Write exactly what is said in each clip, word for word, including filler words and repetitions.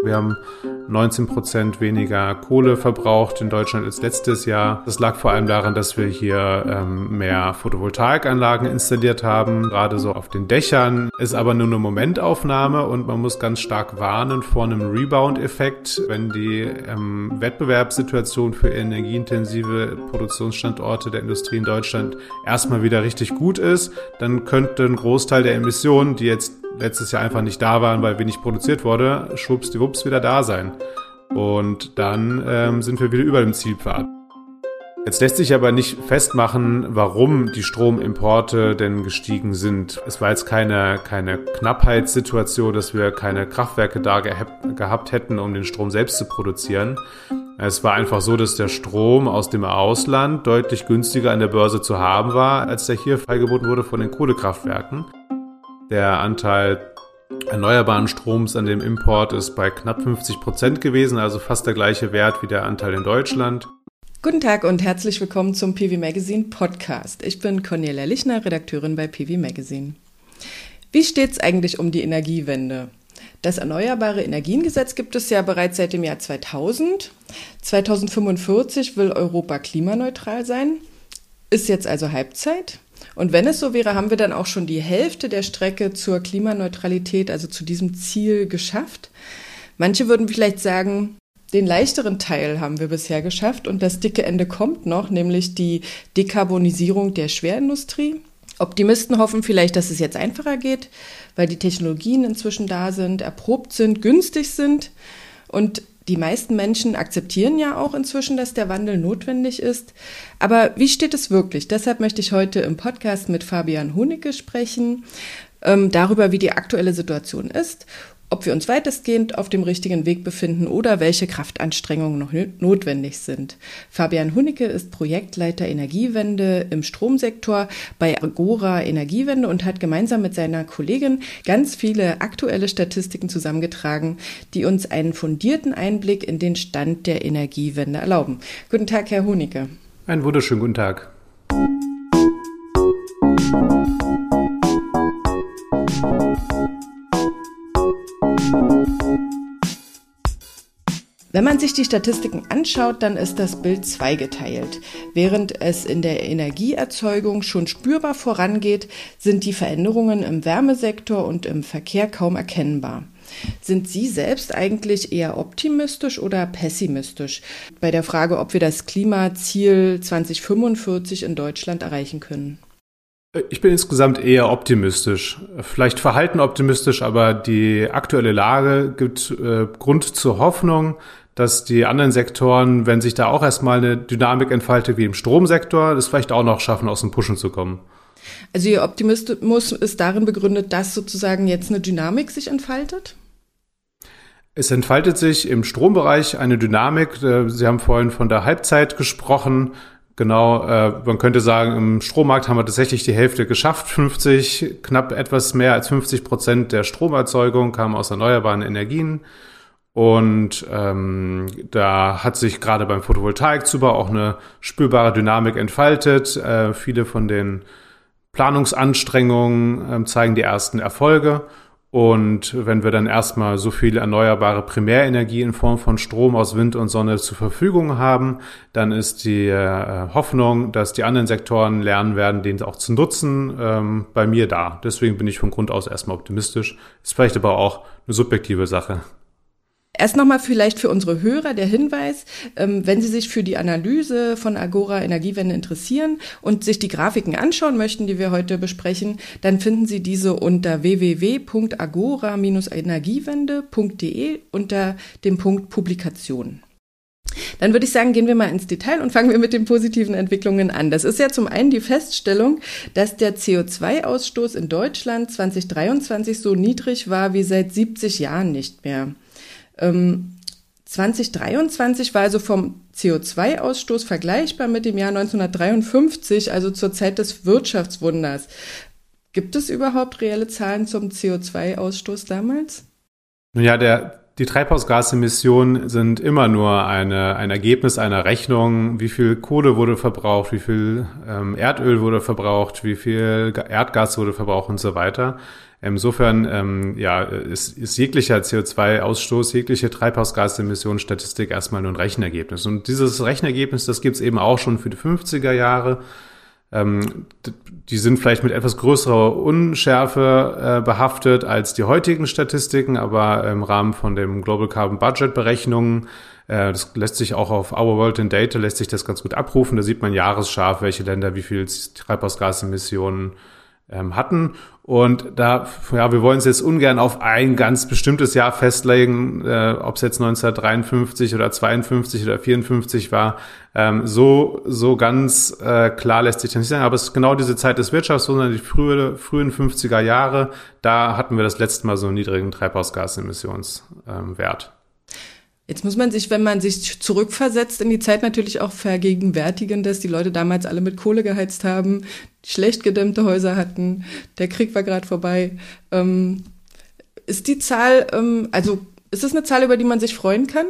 Wir haben neunzehn Prozent weniger Kohle verbraucht in Deutschland als letztes Jahr. Das lag vor allem daran, dass wir hier ähm, mehr Photovoltaikanlagen installiert haben, gerade so auf den Dächern. Ist aber nur eine Momentaufnahme und man muss ganz stark warnen vor einem Rebound-Effekt. Wenn die ähm, Wettbewerbssituation für energieintensive Produktionsstandorte der Industrie in Deutschland erstmal wieder richtig gut ist, dann könnte ein Großteil der Emissionen, die jetzt letztes Jahr einfach nicht da waren, weil wenig produziert wurde, schwuppsdiwupps wieder da sein. Und dann ähm, sind wir wieder über dem Zielpfad. Jetzt lässt sich aber nicht festmachen, warum die Stromimporte denn gestiegen sind. Es war jetzt keine, keine Knappheitssituation, dass wir keine Kraftwerke da geha- gehabt hätten, um den Strom selbst zu produzieren. Es war einfach so, dass der Strom aus dem Ausland deutlich günstiger an der Börse zu haben war, als der hier freigeboten wurde von den Kohlekraftwerken. Der Anteil erneuerbaren Stroms an dem Import ist bei knapp fünfzig Prozent gewesen, also fast der gleiche Wert wie der Anteil in Deutschland. Guten Tag und herzlich willkommen zum P V Magazine Podcast. Ich bin Cornelia Lichner, Redakteurin bei P V Magazine. Wie steht's eigentlich um die Energiewende? Das Erneuerbare Energiengesetz gibt es ja bereits seit dem Jahr zweitausend. zweitausendfünfundvierzig will Europa klimaneutral sein. Ist jetzt also Halbzeit? Und wenn es so wäre, haben wir dann auch schon die Hälfte der Strecke zur Klimaneutralität, also zu diesem Ziel, geschafft. Manche würden vielleicht sagen, den leichteren Teil haben wir bisher geschafft und das dicke Ende kommt noch, nämlich die Dekarbonisierung der Schwerindustrie. Optimisten hoffen vielleicht, dass es jetzt einfacher geht, weil die Technologien inzwischen da sind, erprobt sind, günstig sind und die meisten Menschen akzeptieren ja auch inzwischen, dass der Wandel notwendig ist. Aber wie steht es wirklich? Deshalb möchte ich heute im Podcast mit Fabian Hunicke sprechen, ähm, darüber, wie die aktuelle Situation ist, ob wir uns weitestgehend auf dem richtigen Weg befinden oder welche Kraftanstrengungen noch notwendig sind. Fabian Hunicke ist Projektleiter Energiewende im Stromsektor bei Agora Energiewende und hat gemeinsam mit seiner Kollegin ganz viele aktuelle Statistiken zusammengetragen, die uns einen fundierten Einblick in den Stand der Energiewende erlauben. Guten Tag, Herr Hunicke. Einen wunderschönen guten Tag. Wenn man sich die Statistiken anschaut, dann ist das Bild zweigeteilt. Während es in der Energieerzeugung schon spürbar vorangeht, sind die Veränderungen im Wärmesektor und im Verkehr kaum erkennbar. Sind Sie selbst eigentlich eher optimistisch oder pessimistisch bei der Frage, ob wir das Klimaziel zweitausendfünfundvierzig in Deutschland erreichen können? Ich bin insgesamt eher optimistisch, vielleicht verhalten optimistisch, aber die aktuelle Lage gibt äh, Grund zur Hoffnung, dass die anderen Sektoren, wenn sich da auch erstmal eine Dynamik entfaltet wie im Stromsektor, das vielleicht auch noch schaffen, aus dem Pushen zu kommen. Also Ihr Optimismus ist darin begründet, dass sozusagen jetzt eine Dynamik sich entfaltet? Es entfaltet sich im Strombereich eine Dynamik. Sie haben vorhin von der Halbzeit gesprochen. Genau, äh, man könnte sagen, im Strommarkt haben wir tatsächlich die Hälfte geschafft. fünfzig, knapp etwas mehr als fünfzig Prozent der Stromerzeugung kam aus erneuerbaren Energien. Und ähm, da hat sich gerade beim Photovoltaikzubau auch eine spürbare Dynamik entfaltet. Äh, viele von den Planungsanstrengungen äh, zeigen die ersten Erfolge. Und wenn wir dann erstmal so viel erneuerbare Primärenergie in Form von Strom aus Wind und Sonne zur Verfügung haben, dann ist die äh, Hoffnung, dass die anderen Sektoren lernen werden, den auch zu nutzen, ähm, bei mir da. Deswegen bin ich von Grund aus erstmal optimistisch. Ist vielleicht aber auch eine subjektive Sache. Erst nochmal vielleicht für unsere Hörer der Hinweis, ähm, wenn Sie sich für die Analyse von Agora Energiewende interessieren und sich die Grafiken anschauen möchten, die wir heute besprechen, dann finden Sie diese unter w w w punkt agora energiewende punkt d e unter dem Punkt Publikationen. Dann würde ich sagen, gehen wir mal ins Detail und fangen wir mit den positiven Entwicklungen an. Das ist ja zum einen die Feststellung, dass der C O zwei Ausstoß in Deutschland zweitausenddreiundzwanzig so niedrig war wie seit siebzig Jahren nicht mehr. Ähm, zweitausenddreiundzwanzig war also vom C O zwei Ausstoß vergleichbar mit dem Jahr neunzehnhundertdreiundfünfzig, also zur Zeit des Wirtschaftswunders. Gibt es überhaupt reelle Zahlen zum C O zwei Ausstoß damals? Nun ja, der Die Treibhausgasemissionen sind immer nur eine, ein Ergebnis einer Rechnung. Wie viel Kohle wurde verbraucht, wie viel ähm, Erdöl wurde verbraucht, wie viel Erdgas wurde verbraucht und so weiter. Insofern ähm, ja, ist, ist jeglicher C O zwei Ausstoß, jegliche Treibhausgasemissionsstatistik erstmal nur ein Rechenergebnis. Und dieses Rechenergebnis, das gibt's eben auch schon für die fünfziger Jahre. Ähm, die sind vielleicht mit etwas größerer Unschärfe äh, behaftet als die heutigen Statistiken, aber im Rahmen von dem Global Carbon Budget Berechnungen, äh, das lässt sich auch auf Our World in Data, lässt sich das ganz gut abrufen. Da sieht man jahresscharf, welche Länder wie viel Treibhausgasemissionen ähm, hatten. Und da, ja, wir wollen es jetzt ungern auf ein ganz bestimmtes Jahr festlegen, äh, ob es jetzt neunzehnhundertdreiundfünfzig oder zweiundfünfzig oder vierundfünfzig war. Ähm, so so ganz äh, klar lässt sich das nicht sagen. Aber es ist genau diese Zeit des Wirtschaftswunders, die frühe, frühen fünfziger Jahre. Da hatten wir das letzte Mal so einen niedrigen Treibhausgasemissionswert. Ähm, Jetzt muss man sich, wenn man sich zurückversetzt in die Zeit, natürlich auch vergegenwärtigen, dass die Leute damals alle mit Kohle geheizt haben, schlecht gedämmte Häuser hatten, der Krieg war gerade vorbei. Ähm, ist die Zahl, ähm, also ist es eine Zahl, über die man sich freuen kann?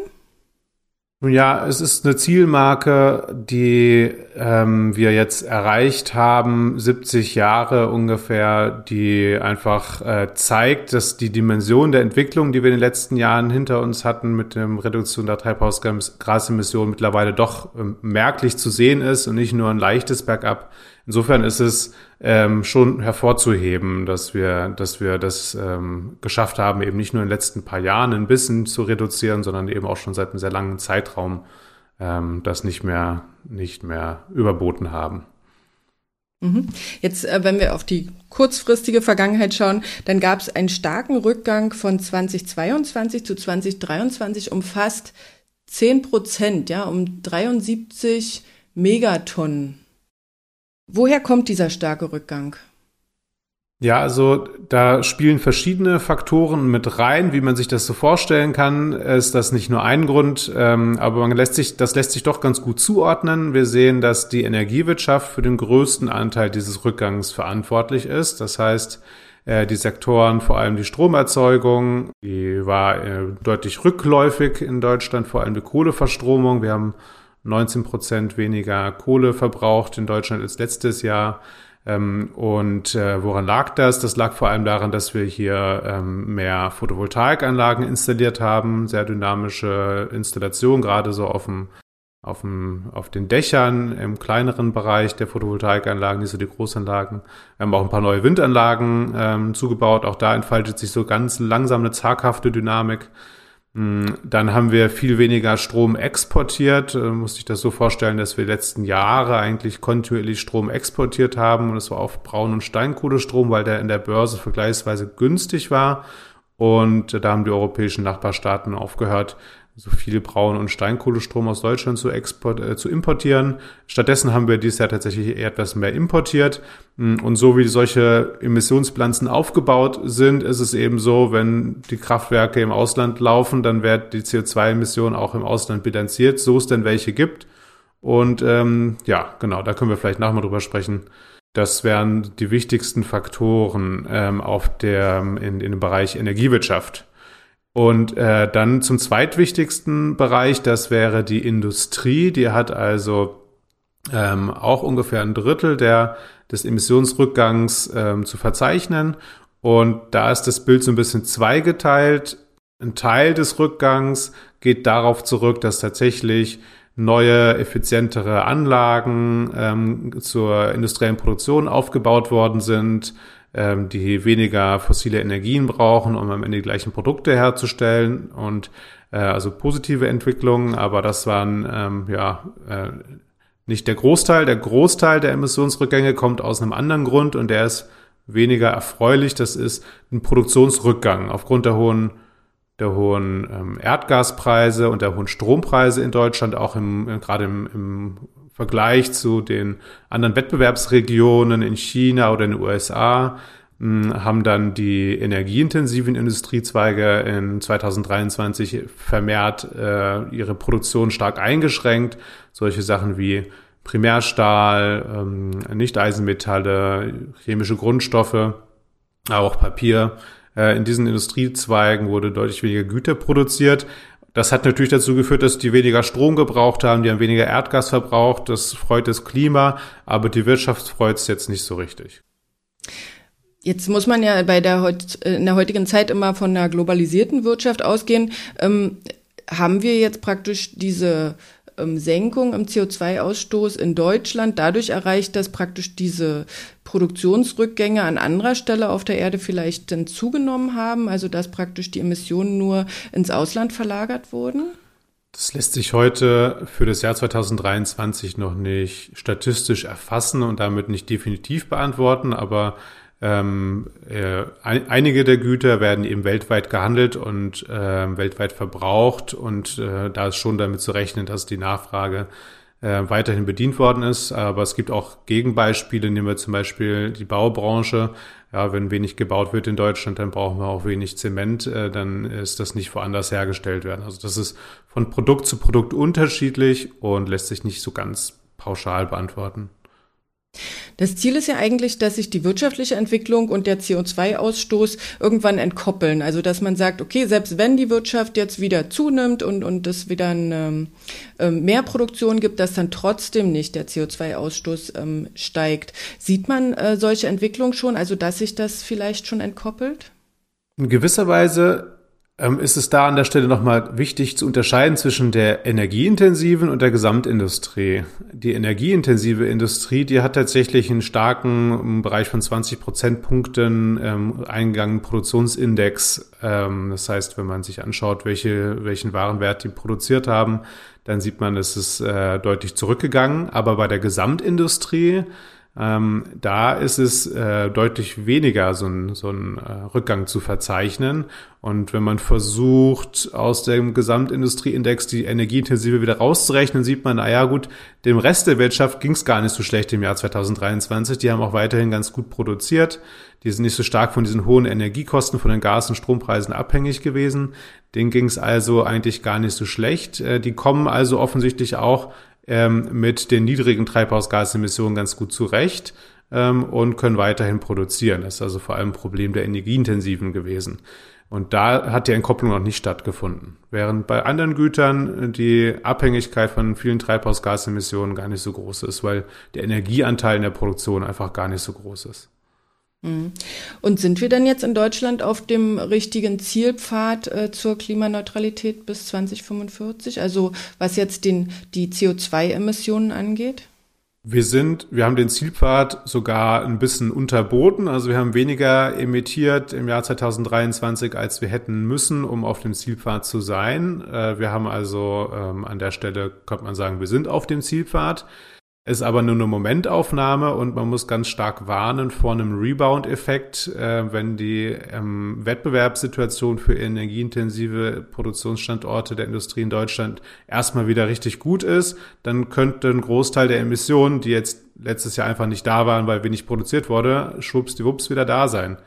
Ja, es ist eine Zielmarke, die ähm, wir jetzt erreicht haben, siebzig Jahre ungefähr, die einfach äh, zeigt, dass die Dimension der Entwicklung, die wir in den letzten Jahren hinter uns hatten mit der Reduktion der Treibhausgasemissionen, mittlerweile doch ähm, merklich zu sehen ist und nicht nur ein leichtes Bergab. Insofern ist es ähm, schon hervorzuheben, dass wir, dass wir das ähm, geschafft haben, eben nicht nur in den letzten paar Jahren ein bisschen zu reduzieren, sondern eben auch schon seit einem sehr langen Zeitraum ähm, das nicht mehr, nicht mehr überboten haben. Jetzt, äh, wenn wir auf die kurzfristige Vergangenheit schauen, dann gab es einen starken Rückgang von zweitausendzweiundzwanzig zu zweitausenddreiundzwanzig um fast zehn Prozent, ja, um dreiundsiebzig Megatonnen. Woher kommt dieser starke Rückgang? Ja, also da spielen verschiedene Faktoren mit rein, wie man sich das so vorstellen kann, ist das nicht nur ein Grund, ähm, aber man lässt sich, das lässt sich doch ganz gut zuordnen. Wir sehen, dass die Energiewirtschaft für den größten Anteil dieses Rückgangs verantwortlich ist. Das heißt, äh, die Sektoren, vor allem die Stromerzeugung, die war äh, deutlich rückläufig in Deutschland, vor allem die Kohleverstromung. Wir haben neunzehn Prozent weniger Kohle verbraucht in Deutschland als letztes Jahr. Ähm, und äh, woran lag das? Das lag vor allem daran, dass wir hier ähm, mehr Photovoltaikanlagen installiert haben, sehr dynamische Installation, gerade so auf dem, auf dem, auf den Dächern im kleineren Bereich der Photovoltaikanlagen, nicht so die Großanlagen. Wir haben auch ein paar neue Windanlagen ähm, zugebaut. Auch da entfaltet sich so ganz langsam eine zaghafte Dynamik. Dann haben wir viel weniger Strom exportiert. Äh, muss ich das so vorstellen, dass wir die letzten Jahre eigentlich kontinuierlich Strom exportiert haben. Und das war oft Braun- und Steinkohlestrom, weil der in der Börse vergleichsweise günstig war. Und äh, da haben die europäischen Nachbarstaaten aufgehört, so viel Braun- und Steinkohlestrom aus Deutschland zu, export, äh, zu importieren. Stattdessen haben wir dieses Jahr tatsächlich eher etwas mehr importiert. Und so wie solche Emissionsbilanzen aufgebaut sind, ist es eben so, wenn die Kraftwerke im Ausland laufen, dann wird die C O zwei Emission auch im Ausland bilanziert, so es denn welche gibt. Und ähm, ja, genau, da können wir vielleicht nachher mal drüber sprechen. Das wären die wichtigsten Faktoren ähm, auf der, in, in dem Bereich Energiewirtschaft. Und äh, dann zum zweitwichtigsten Bereich, das wäre die Industrie. Die hat also ähm, auch ungefähr ein Drittel der, des Emissionsrückgangs ähm, zu verzeichnen. Und da ist das Bild so ein bisschen zweigeteilt. Ein Teil des Rückgangs geht darauf zurück, dass tatsächlich neue, effizientere Anlagen ähm, zur industriellen Produktion aufgebaut worden sind, die weniger fossile Energien brauchen, um am Ende die gleichen Produkte herzustellen und äh, also positive Entwicklungen, aber das waren ähm, ja äh, nicht der Großteil. Der Großteil der Emissionsrückgänge kommt aus einem anderen Grund und der ist weniger erfreulich. Das ist ein Produktionsrückgang aufgrund der hohen der hohen ähm, Erdgaspreise und der hohen Strompreise in Deutschland, auch im, gerade im, im Vergleich zu den anderen Wettbewerbsregionen in China oder in den U S A, mh, haben dann die energieintensiven Industriezweige in zweitausenddreiundzwanzig vermehrt äh, ihre Produktion stark eingeschränkt. Solche Sachen wie Primärstahl, ähm, Nicht-Eisenmetalle, chemische Grundstoffe, auch Papier, In diesen Industriezweigen wurde deutlich weniger Güter produziert. Das hat natürlich dazu geführt, dass die weniger Strom gebraucht haben, die haben weniger Erdgas verbraucht. Das freut das Klima, aber die Wirtschaft freut es jetzt nicht so richtig. Jetzt muss man ja bei der in der heutigen Zeit immer von einer globalisierten Wirtschaft ausgehen. Ähm, haben wir jetzt praktisch diese ähm, Senkung im C O zwei Ausstoß in Deutschland dadurch erreicht, dass praktisch diese Produktionsrückgänge an anderer Stelle auf der Erde vielleicht dann zugenommen haben, also dass praktisch die Emissionen nur ins Ausland verlagert wurden? Das lässt sich heute für das Jahr zweitausenddreiundzwanzig noch nicht statistisch erfassen und damit nicht definitiv beantworten, aber ähm, äh, ein, einige der Güter werden eben weltweit gehandelt und äh, weltweit verbraucht und äh, da ist schon damit zu rechnen, dass die Nachfrage äh, weiterhin bedient worden ist. Aber es gibt auch Gegenbeispiele, nehmen wir zum Beispiel die Baubranche. Ja, wenn wenig gebaut wird in Deutschland, dann brauchen wir auch wenig Zement, äh, dann ist das nicht woanders hergestellt werden. Also das ist von Produkt zu Produkt unterschiedlich und lässt sich nicht so ganz pauschal beantworten. Das Ziel ist ja eigentlich, dass sich die wirtschaftliche Entwicklung und der C O zwei Ausstoß irgendwann entkoppeln. Also dass man sagt, okay, selbst wenn die Wirtschaft jetzt wieder zunimmt und und es wieder eine, ähm, mehr Produktion gibt, dass dann trotzdem nicht der C O zwei Ausstoß ähm, steigt. Sieht man äh, solche Entwicklung schon, also dass sich das vielleicht schon entkoppelt? In gewisser Weise ähm, ist es da an der Stelle nochmal wichtig zu unterscheiden zwischen der energieintensiven und der Gesamtindustrie. Die energieintensive Industrie, die hat tatsächlich einen starken im Bereich von zwanzig Prozentpunkten ähm, eingegangenen Produktionsindex. Ähm, das heißt, wenn man sich anschaut, welche, welchen Warenwert die produziert haben, dann sieht man, es ist äh, deutlich zurückgegangen. Aber bei der Gesamtindustrie, Ähm, da ist es äh, deutlich weniger so ein, so ein äh, Rückgang zu verzeichnen. Und wenn man versucht, aus dem Gesamtindustrieindex die Energieintensive wieder rauszurechnen, sieht man, na ja gut, dem Rest der Wirtschaft ging es gar nicht so schlecht im Jahr zweitausenddreiundzwanzig. Die haben auch weiterhin ganz gut produziert. Die sind nicht so stark von diesen hohen Energiekosten, von den Gas- und Strompreisen abhängig gewesen. Denen ging es also eigentlich gar nicht so schlecht. Äh, die kommen also offensichtlich auch Ähm, mit den niedrigen Treibhausgasemissionen ganz gut zurecht ähm, und können weiterhin produzieren. Das ist also vor allem ein Problem der Energieintensiven gewesen. Und da hat die Entkopplung noch nicht stattgefunden. Während bei anderen Gütern die Abhängigkeit von vielen Treibhausgasemissionen gar nicht so groß ist, weil der Energieanteil in der Produktion einfach gar nicht so groß ist. Und sind wir denn jetzt in Deutschland auf dem richtigen Zielpfad äh, zur Klimaneutralität bis zwanzig fünfundvierzig? Also was jetzt den, die C O zwei Emissionen angeht? Wir sind, wir haben den Zielpfad sogar ein bisschen unterboten. Also wir haben weniger emittiert im Jahr zweitausenddreiundzwanzig, als wir hätten müssen, um auf dem Zielpfad zu sein. Äh, wir haben also ähm, an der Stelle, könnte man sagen, wir sind auf dem Zielpfad. Ist aber nur eine Momentaufnahme und man muss ganz stark warnen vor einem Rebound-Effekt, äh, wenn die ähm, Wettbewerbssituation für energieintensive Produktionsstandorte der Industrie in Deutschland erstmal wieder richtig gut ist, dann könnte ein Großteil der Emissionen, die jetzt letztes Jahr einfach nicht da waren, weil wenig produziert wurde, schwuppsdiwupps wieder da sein.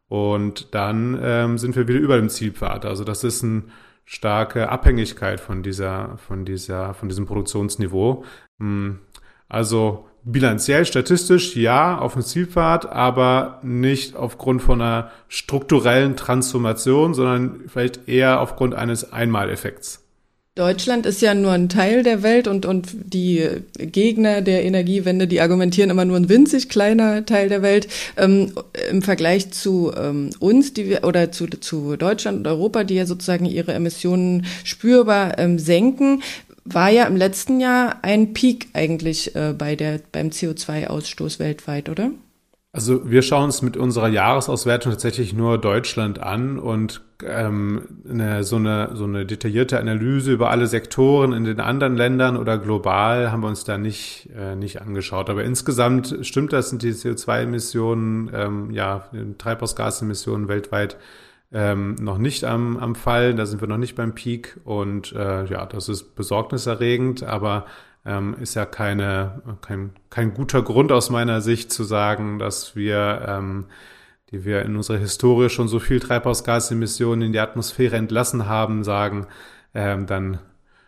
Und dann ähm, sind wir wieder über dem Zielpfad. Also das ist eine starke Abhängigkeit von dieser, von dieser, von diesem Produktionsniveau. Hm. Also bilanziell, statistisch, ja, auf dem Zielpfad, aber nicht aufgrund von einer strukturellen Transformation, sondern vielleicht eher aufgrund eines Einmaleffekts. Deutschland ist ja nur ein Teil der Welt und, und die Gegner der Energiewende, die argumentieren immer nur ein winzig kleiner Teil der Welt. Ähm, im Vergleich zu ähm, uns, die wir, oder zu, zu Deutschland und Europa, die ja sozusagen ihre Emissionen spürbar ähm, senken, war ja im letzten Jahr ein Peak eigentlich äh, bei der, beim C O zwei Ausstoß weltweit, oder? Also wir schauen uns mit unserer Jahresauswertung tatsächlich nur Deutschland an und ähm, eine, so, eine, so eine detaillierte Analyse über alle Sektoren in den anderen Ländern oder global haben wir uns da nicht, äh, nicht angeschaut. Aber insgesamt stimmt das, sind die C O zwei Emissionen, ähm, ja, Treibhausgasemissionen weltweit Ähm, noch nicht am, am Fall, da sind wir noch nicht beim Peak und äh, ja, das ist besorgniserregend, aber ähm, ist ja keine, kein, kein guter Grund aus meiner Sicht zu sagen, dass wir, ähm, die wir in unserer Historie schon so viel Treibhausgasemissionen in die Atmosphäre entlassen haben, sagen, ähm, dann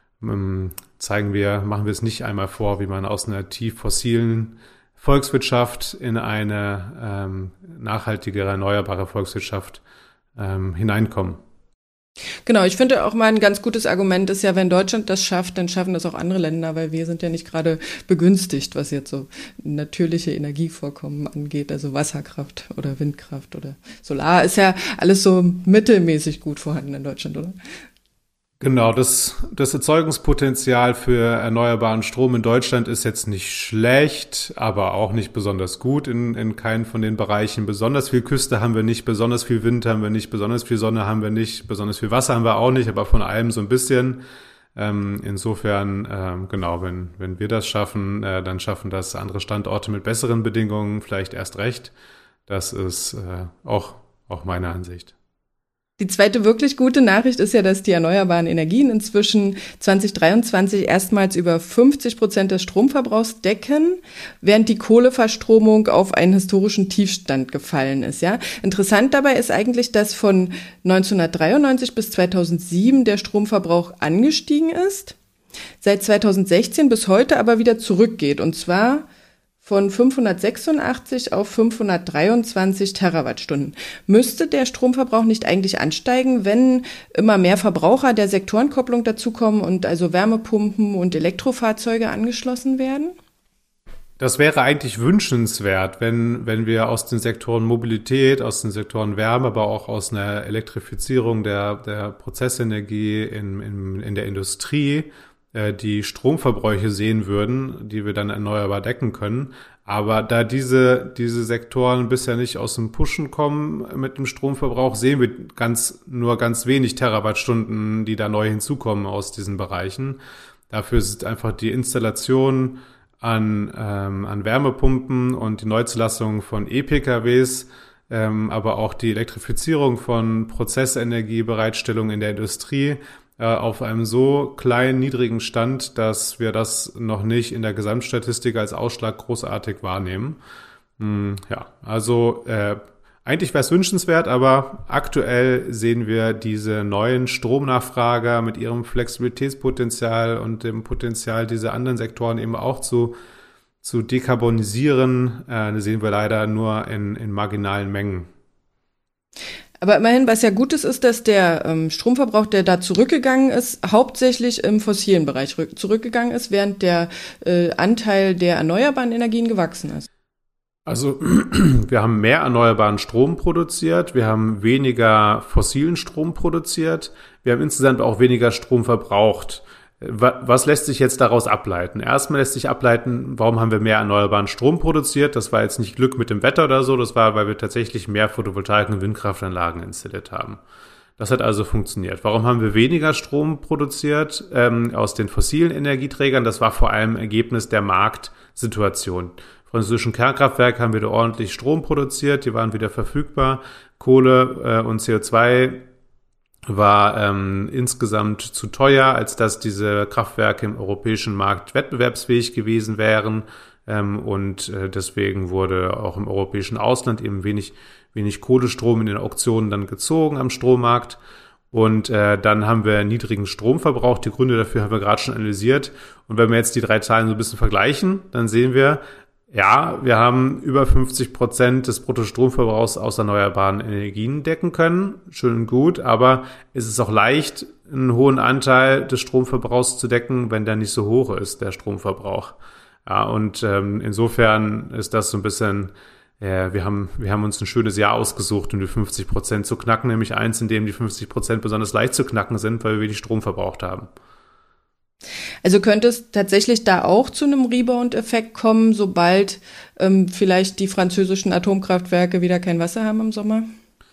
ähm, zeigen wir, machen wir es nicht einmal vor, wie man aus einer tief fossilen Volkswirtschaft in eine ähm, nachhaltigere, erneuerbare Volkswirtschaft ähm, hineinkommen. Genau, ich finde auch mal ein ganz gutes Argument ist ja, wenn Deutschland das schafft, dann schaffen das auch andere Länder, weil wir sind ja nicht gerade begünstigt, was jetzt so natürliche Energievorkommen angeht, also Wasserkraft oder Windkraft oder Solar ist ja alles so mittelmäßig gut vorhanden in Deutschland, oder? Genau, das, das Erzeugungspotenzial für erneuerbaren Strom in Deutschland ist jetzt nicht schlecht, aber auch nicht besonders gut in, in keinem von den Bereichen. Besonders viel Küste haben wir nicht, besonders viel Wind haben wir nicht, besonders viel Sonne haben wir nicht, besonders viel Wasser haben wir auch nicht, aber von allem so ein bisschen. Ähm, insofern, ähm, genau, wenn, wenn wir das schaffen, äh, dann schaffen das andere Standorte mit besseren Bedingungen vielleicht erst recht. Das ist äh, auch, auch meine Ansicht. Die zweite wirklich gute Nachricht ist ja, dass die erneuerbaren Energien inzwischen zwanzig dreiundzwanzig erstmals über fünfzig Prozent des Stromverbrauchs decken, während die Kohleverstromung auf einen historischen Tiefstand gefallen ist. Ja, interessant dabei ist eigentlich, dass von neunzehnhundertdreiundneunzig bis zweitausendsieben der Stromverbrauch angestiegen ist, seit zweitausendsechzehn bis heute aber wieder zurückgeht, und zwar von fünfhundertsechsundachtzig auf fünfhundertdreiundzwanzig Terawattstunden. Müsste der Stromverbrauch nicht eigentlich ansteigen, wenn immer mehr Verbraucher der Sektorenkopplung dazukommen und also Wärmepumpen und Elektrofahrzeuge angeschlossen werden? Das wäre eigentlich wünschenswert, wenn, wenn wir aus den Sektoren Mobilität, aus den Sektoren Wärme, aber auch aus einer Elektrifizierung der, der Prozessenergie in, in, in der Industrie die Stromverbräuche sehen würden, die wir dann erneuerbar decken können. Aber da diese, diese Sektoren bisher nicht aus dem Pushen kommen mit dem Stromverbrauch, sehen wir ganz, nur ganz wenig Terawattstunden, die da neu hinzukommen aus diesen Bereichen. Dafür ist einfach die Installation an, ähm, an Wärmepumpen und die Neuzulassung von E-P K Ws, ähm, aber auch die Elektrifizierung von Prozessenergiebereitstellung in der Industrie auf einem so kleinen, niedrigen Stand, dass wir das noch nicht in der Gesamtstatistik als Ausschlag großartig wahrnehmen. Ja, also äh, eigentlich wäre es wünschenswert, aber aktuell sehen wir diese neuen Stromnachfrager mit ihrem Flexibilitätspotenzial und dem Potenzial, diese anderen Sektoren eben auch zu, zu dekarbonisieren, äh, sehen wir leider nur in, in marginalen Mengen. Aber immerhin, was ja gut ist, ist, dass der ähm, Stromverbrauch, der da zurückgegangen ist, hauptsächlich im fossilen Bereich zurückgegangen ist, während der äh, Anteil der erneuerbaren Energien gewachsen ist. Also wir haben mehr erneuerbaren Strom produziert, wir haben weniger fossilen Strom produziert, wir haben insgesamt auch weniger Strom verbraucht. Was lässt sich jetzt daraus ableiten? Erstmal lässt sich ableiten, warum haben wir mehr erneuerbaren Strom produziert? Das war jetzt nicht Glück mit dem Wetter oder so, das war, weil wir tatsächlich mehr Photovoltaik- und Windkraftanlagen installiert haben. Das hat also funktioniert. Warum haben wir weniger Strom produziert ähm, aus den fossilen Energieträgern? Das war vor allem Ergebnis der Marktsituation. Französischen Kernkraftwerke haben wieder ordentlich Strom produziert, die waren wieder verfügbar. Kohle äh, und C O zwei war ähm, insgesamt zu teuer, als dass diese Kraftwerke im europäischen Markt wettbewerbsfähig gewesen wären. Ähm, und äh, deswegen wurde auch im europäischen Ausland eben wenig, wenig Kohlestrom in den Auktionen dann gezogen am Strommarkt. Und äh, dann haben wir niedrigen Stromverbrauch. Die Gründe dafür haben wir gerade schon analysiert. Und wenn wir jetzt die drei Zahlen so ein bisschen vergleichen, dann sehen wir, ja, wir haben über fünfzig Prozent des Bruttostromverbrauchs aus erneuerbaren Energien decken können. Schön und gut, aber es ist auch leicht, einen hohen Anteil des Stromverbrauchs zu decken, wenn der nicht so hoch ist, der Stromverbrauch. Ja, und ähm, insofern ist das so ein bisschen, äh, wir haben wir haben uns ein schönes Jahr ausgesucht, um die fünfzig Prozent zu knacken, nämlich eins, in dem die fünfzig Prozent besonders leicht zu knacken sind, weil wir wenig Strom verbraucht haben. Also könnte es tatsächlich da auch zu einem Rebound-Effekt kommen, sobald ähm, vielleicht die französischen Atomkraftwerke wieder kein Wasser haben im Sommer?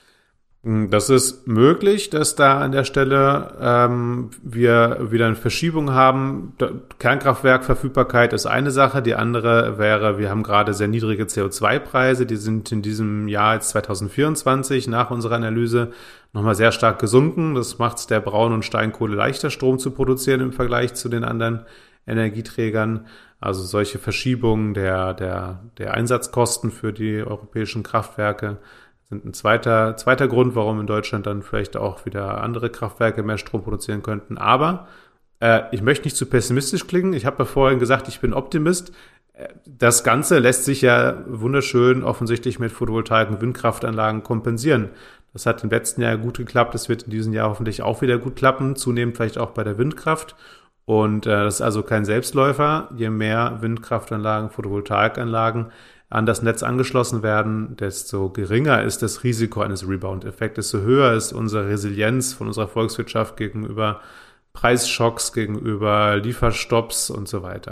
Das ist möglich, dass da an der Stelle ähm, wir wieder eine Verschiebung haben. Kernkraftwerkverfügbarkeit ist eine Sache. Die andere wäre, wir haben gerade sehr niedrige C O zwei Preise. Die sind in diesem Jahr jetzt zwanzig vierundzwanzig nach unserer Analyse nochmal sehr stark gesunken. Das macht es der Braun- und Steinkohle leichter, Strom zu produzieren im Vergleich zu den anderen Energieträgern. Also solche Verschiebungen der, der, der Einsatzkosten für die europäischen Kraftwerke sind ein zweiter, zweiter Grund, warum in Deutschland dann vielleicht auch wieder andere Kraftwerke mehr Strom produzieren könnten. Aber äh, ich möchte nicht zu pessimistisch klingen. Ich habe ja vorhin gesagt, ich bin Optimist. Das Ganze lässt sich ja wunderschön offensichtlich mit Photovoltaik- und Windkraftanlagen kompensieren. Das hat im letzten Jahr gut geklappt. Das wird in diesem Jahr hoffentlich auch wieder gut klappen. Zunehmend vielleicht auch bei der Windkraft. Und äh, das ist also kein Selbstläufer. Je mehr Windkraftanlagen, Photovoltaikanlagen an das Netz angeschlossen werden, desto geringer ist das Risiko eines Rebound-Effekts, desto höher ist unsere Resilienz von unserer Volkswirtschaft gegenüber Preisschocks, gegenüber Lieferstopps und so weiter.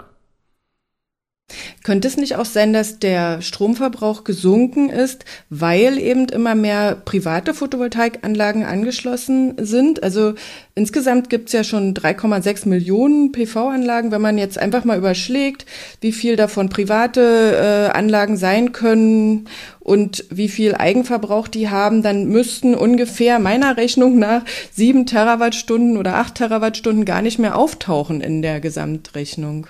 Könnte es nicht auch sein, dass der Stromverbrauch gesunken ist, weil eben immer mehr private Photovoltaikanlagen angeschlossen sind? Also insgesamt gibt es ja schon drei Komma sechs Millionen P V-Anlagen. Wenn man jetzt einfach mal überschlägt, wie viel davon private äh, Anlagen sein können und wie viel Eigenverbrauch die haben, dann müssten ungefähr meiner Rechnung nach sieben Terawattstunden oder acht Terawattstunden gar nicht mehr auftauchen in der Gesamtrechnung.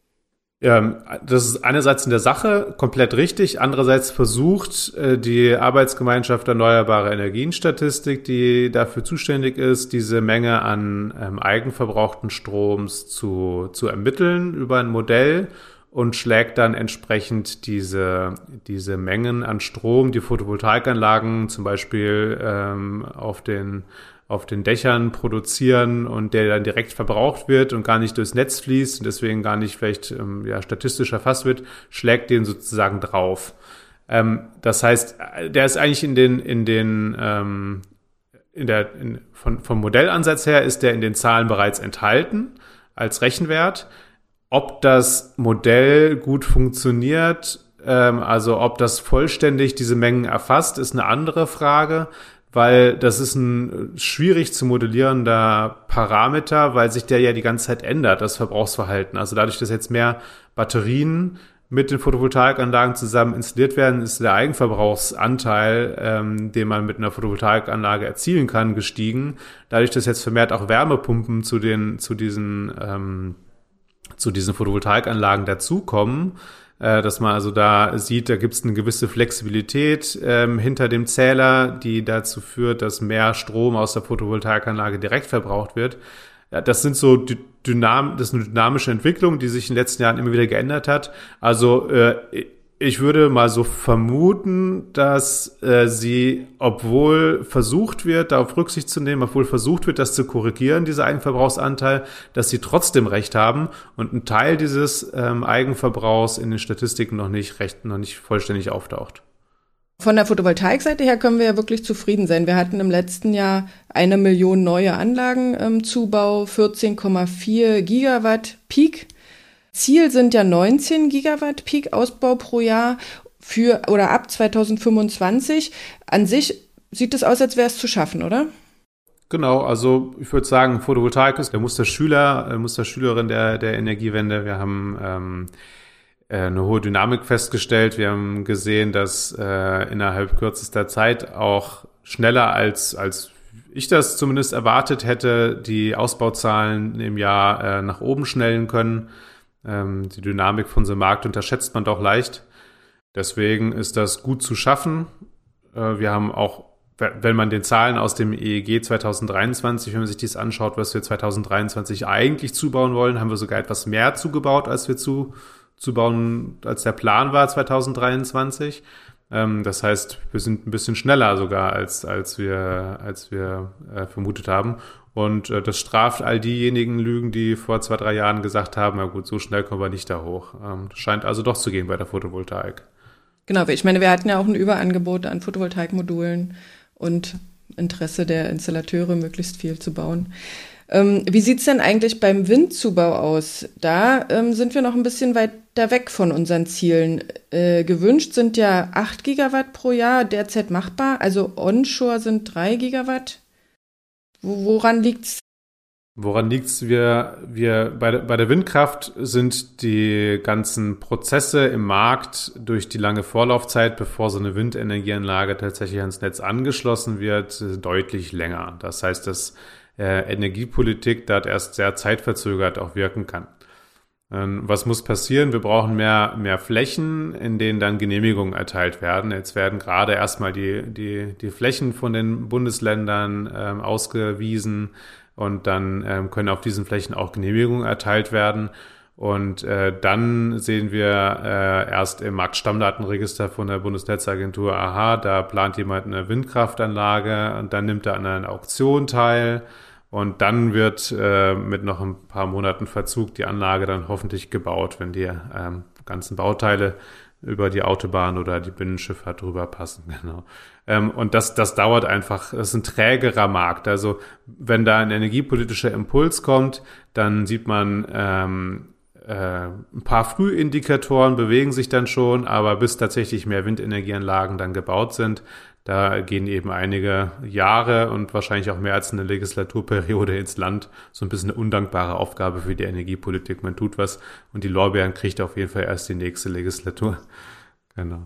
Ja, das ist einerseits in der Sache komplett richtig, andererseits versucht die Arbeitsgemeinschaft Erneuerbare Energien-Statistik, die dafür zuständig ist, diese Menge an ähm, eigenverbrauchten Stroms zu, zu ermitteln über ein Modell und schlägt dann entsprechend diese, diese Mengen an Strom, die Photovoltaikanlagen zum Beispiel ähm, auf den auf den Dächern produzieren und der dann direkt verbraucht wird und gar nicht durchs Netz fließt und deswegen gar nicht vielleicht ähm, ja, statistisch erfasst wird, schlägt den sozusagen drauf. Ähm, das heißt, der ist eigentlich in den, in den, ähm, in der, in, von, vom Modellansatz her ist der in den Zahlen bereits enthalten als Rechenwert. Ob das Modell gut funktioniert, ähm, also ob das vollständig diese Mengen erfasst, ist eine andere Frage, weil das ist ein schwierig zu modellierender Parameter, weil sich der ja die ganze Zeit ändert, das Verbrauchsverhalten. Also dadurch, dass jetzt mehr Batterien mit den Photovoltaikanlagen zusammen installiert werden, ist der Eigenverbrauchsanteil, ähm, den man mit einer Photovoltaikanlage erzielen kann, gestiegen. Dadurch, dass jetzt vermehrt auch Wärmepumpen zu den zu diesen ähm, zu diesen Photovoltaikanlagen dazukommen, dass man also da sieht, da gibt es eine gewisse Flexibilität ähm, hinter dem Zähler, die dazu führt, dass mehr Strom aus der Photovoltaikanlage direkt verbraucht wird. Ja, das sind so Dynam- das ist eine dynamische Entwicklung, die sich in den letzten Jahren immer wieder geändert hat. Also äh, ich würde mal so vermuten, dass äh, sie, obwohl versucht wird, darauf Rücksicht zu nehmen, obwohl versucht wird, das zu korrigieren, dieser Eigenverbrauchsanteil, dass sie trotzdem recht haben und ein Teil dieses ähm, Eigenverbrauchs in den Statistiken noch nicht recht, noch nicht vollständig auftaucht. Von der Photovoltaikseite her können wir ja wirklich zufrieden sein. Wir hatten im letzten Jahr eine Million neue Anlagen im Zubau, vierzehn Komma vier Gigawatt Peak. Ziel sind ja neunzehn Gigawatt Peak-Ausbau pro Jahr für oder ab zweitausendfünfundzwanzig. An sich sieht es aus, als wäre es zu schaffen, oder? Genau, also ich würde sagen, Photovoltaik ist der Musterschüler, äh, Musterschülerin der, der Energiewende. Wir haben ähm, eine hohe Dynamik festgestellt. Wir haben gesehen, dass äh, innerhalb kürzester Zeit auch schneller als als ich das zumindest erwartet hätte, die Ausbauzahlen im Jahr äh, nach oben schnellen können. Ähm, die Dynamik von so einem Markt unterschätzt man doch leicht. Deswegen ist das gut zu schaffen. Äh, wir haben auch, wenn man den Zahlen aus dem E E G zweitausenddreiundzwanzig, wenn man sich dies anschaut, was wir zweitausenddreiundzwanzig eigentlich zubauen wollen, haben wir sogar etwas mehr zugebaut, als wir zu, zubauen, als der Plan war zweitausenddreiundzwanzig. Ähm, das heißt, wir sind ein bisschen schneller sogar, als, als wir, als wir äh, vermutet haben. Und äh, das straft all diejenigen Lügen, die vor zwei, drei Jahren gesagt haben, na gut, so schnell kommen wir nicht da hoch. Ähm, das scheint also doch zu gehen bei der Photovoltaik. Genau, ich meine, wir hatten ja auch ein Überangebot an Photovoltaikmodulen und Interesse der Installateure, möglichst viel zu bauen. Ähm, wie sieht's denn eigentlich beim Windzubau aus? Da ähm, sind wir noch ein bisschen weiter weg von unseren Zielen. Äh, gewünscht sind ja acht Gigawatt pro Jahr, derzeit machbar. Also onshore sind drei Gigawatt. Woran liegt's? Woran liegt's? Wir, wir, bei der, bei der Windkraft sind die ganzen Prozesse im Markt durch die lange Vorlaufzeit, bevor so eine Windenergieanlage tatsächlich ans Netz angeschlossen wird, deutlich länger. Das heißt, dass äh, Energiepolitik dort erst sehr zeitverzögert auch wirken kann. Ähm, was muss passieren? Wir brauchen mehr, mehr Flächen, in denen dann Genehmigungen erteilt werden. Jetzt werden gerade erstmal die, die, die Flächen von den Bundesländern ähm, ausgewiesen und dann ähm, können auf diesen Flächen auch Genehmigungen erteilt werden. Und äh, dann sehen wir äh, erst im Marktstammdatenregister von der Bundesnetzagentur, aha, da plant jemand eine Windkraftanlage und dann nimmt er an einer Auktion teil. Und dann wird äh, mit noch ein paar Monaten Verzug die Anlage dann hoffentlich gebaut, wenn die ähm, ganzen Bauteile über die Autobahn oder die Binnenschifffahrt drüber passen. Genau. Ähm, und das, das dauert einfach, das ist ein trägerer Markt. Also wenn da ein energiepolitischer Impuls kommt, dann sieht man, ähm, äh, ein paar Frühindikatoren bewegen sich dann schon, aber bis tatsächlich mehr Windenergieanlagen dann gebaut sind, da gehen eben einige Jahre und wahrscheinlich auch mehr als eine Legislaturperiode ins Land. So ein bisschen eine undankbare Aufgabe für die Energiepolitik. Man tut was und die Lorbeeren kriegt auf jeden Fall erst die nächste Legislatur. Genau.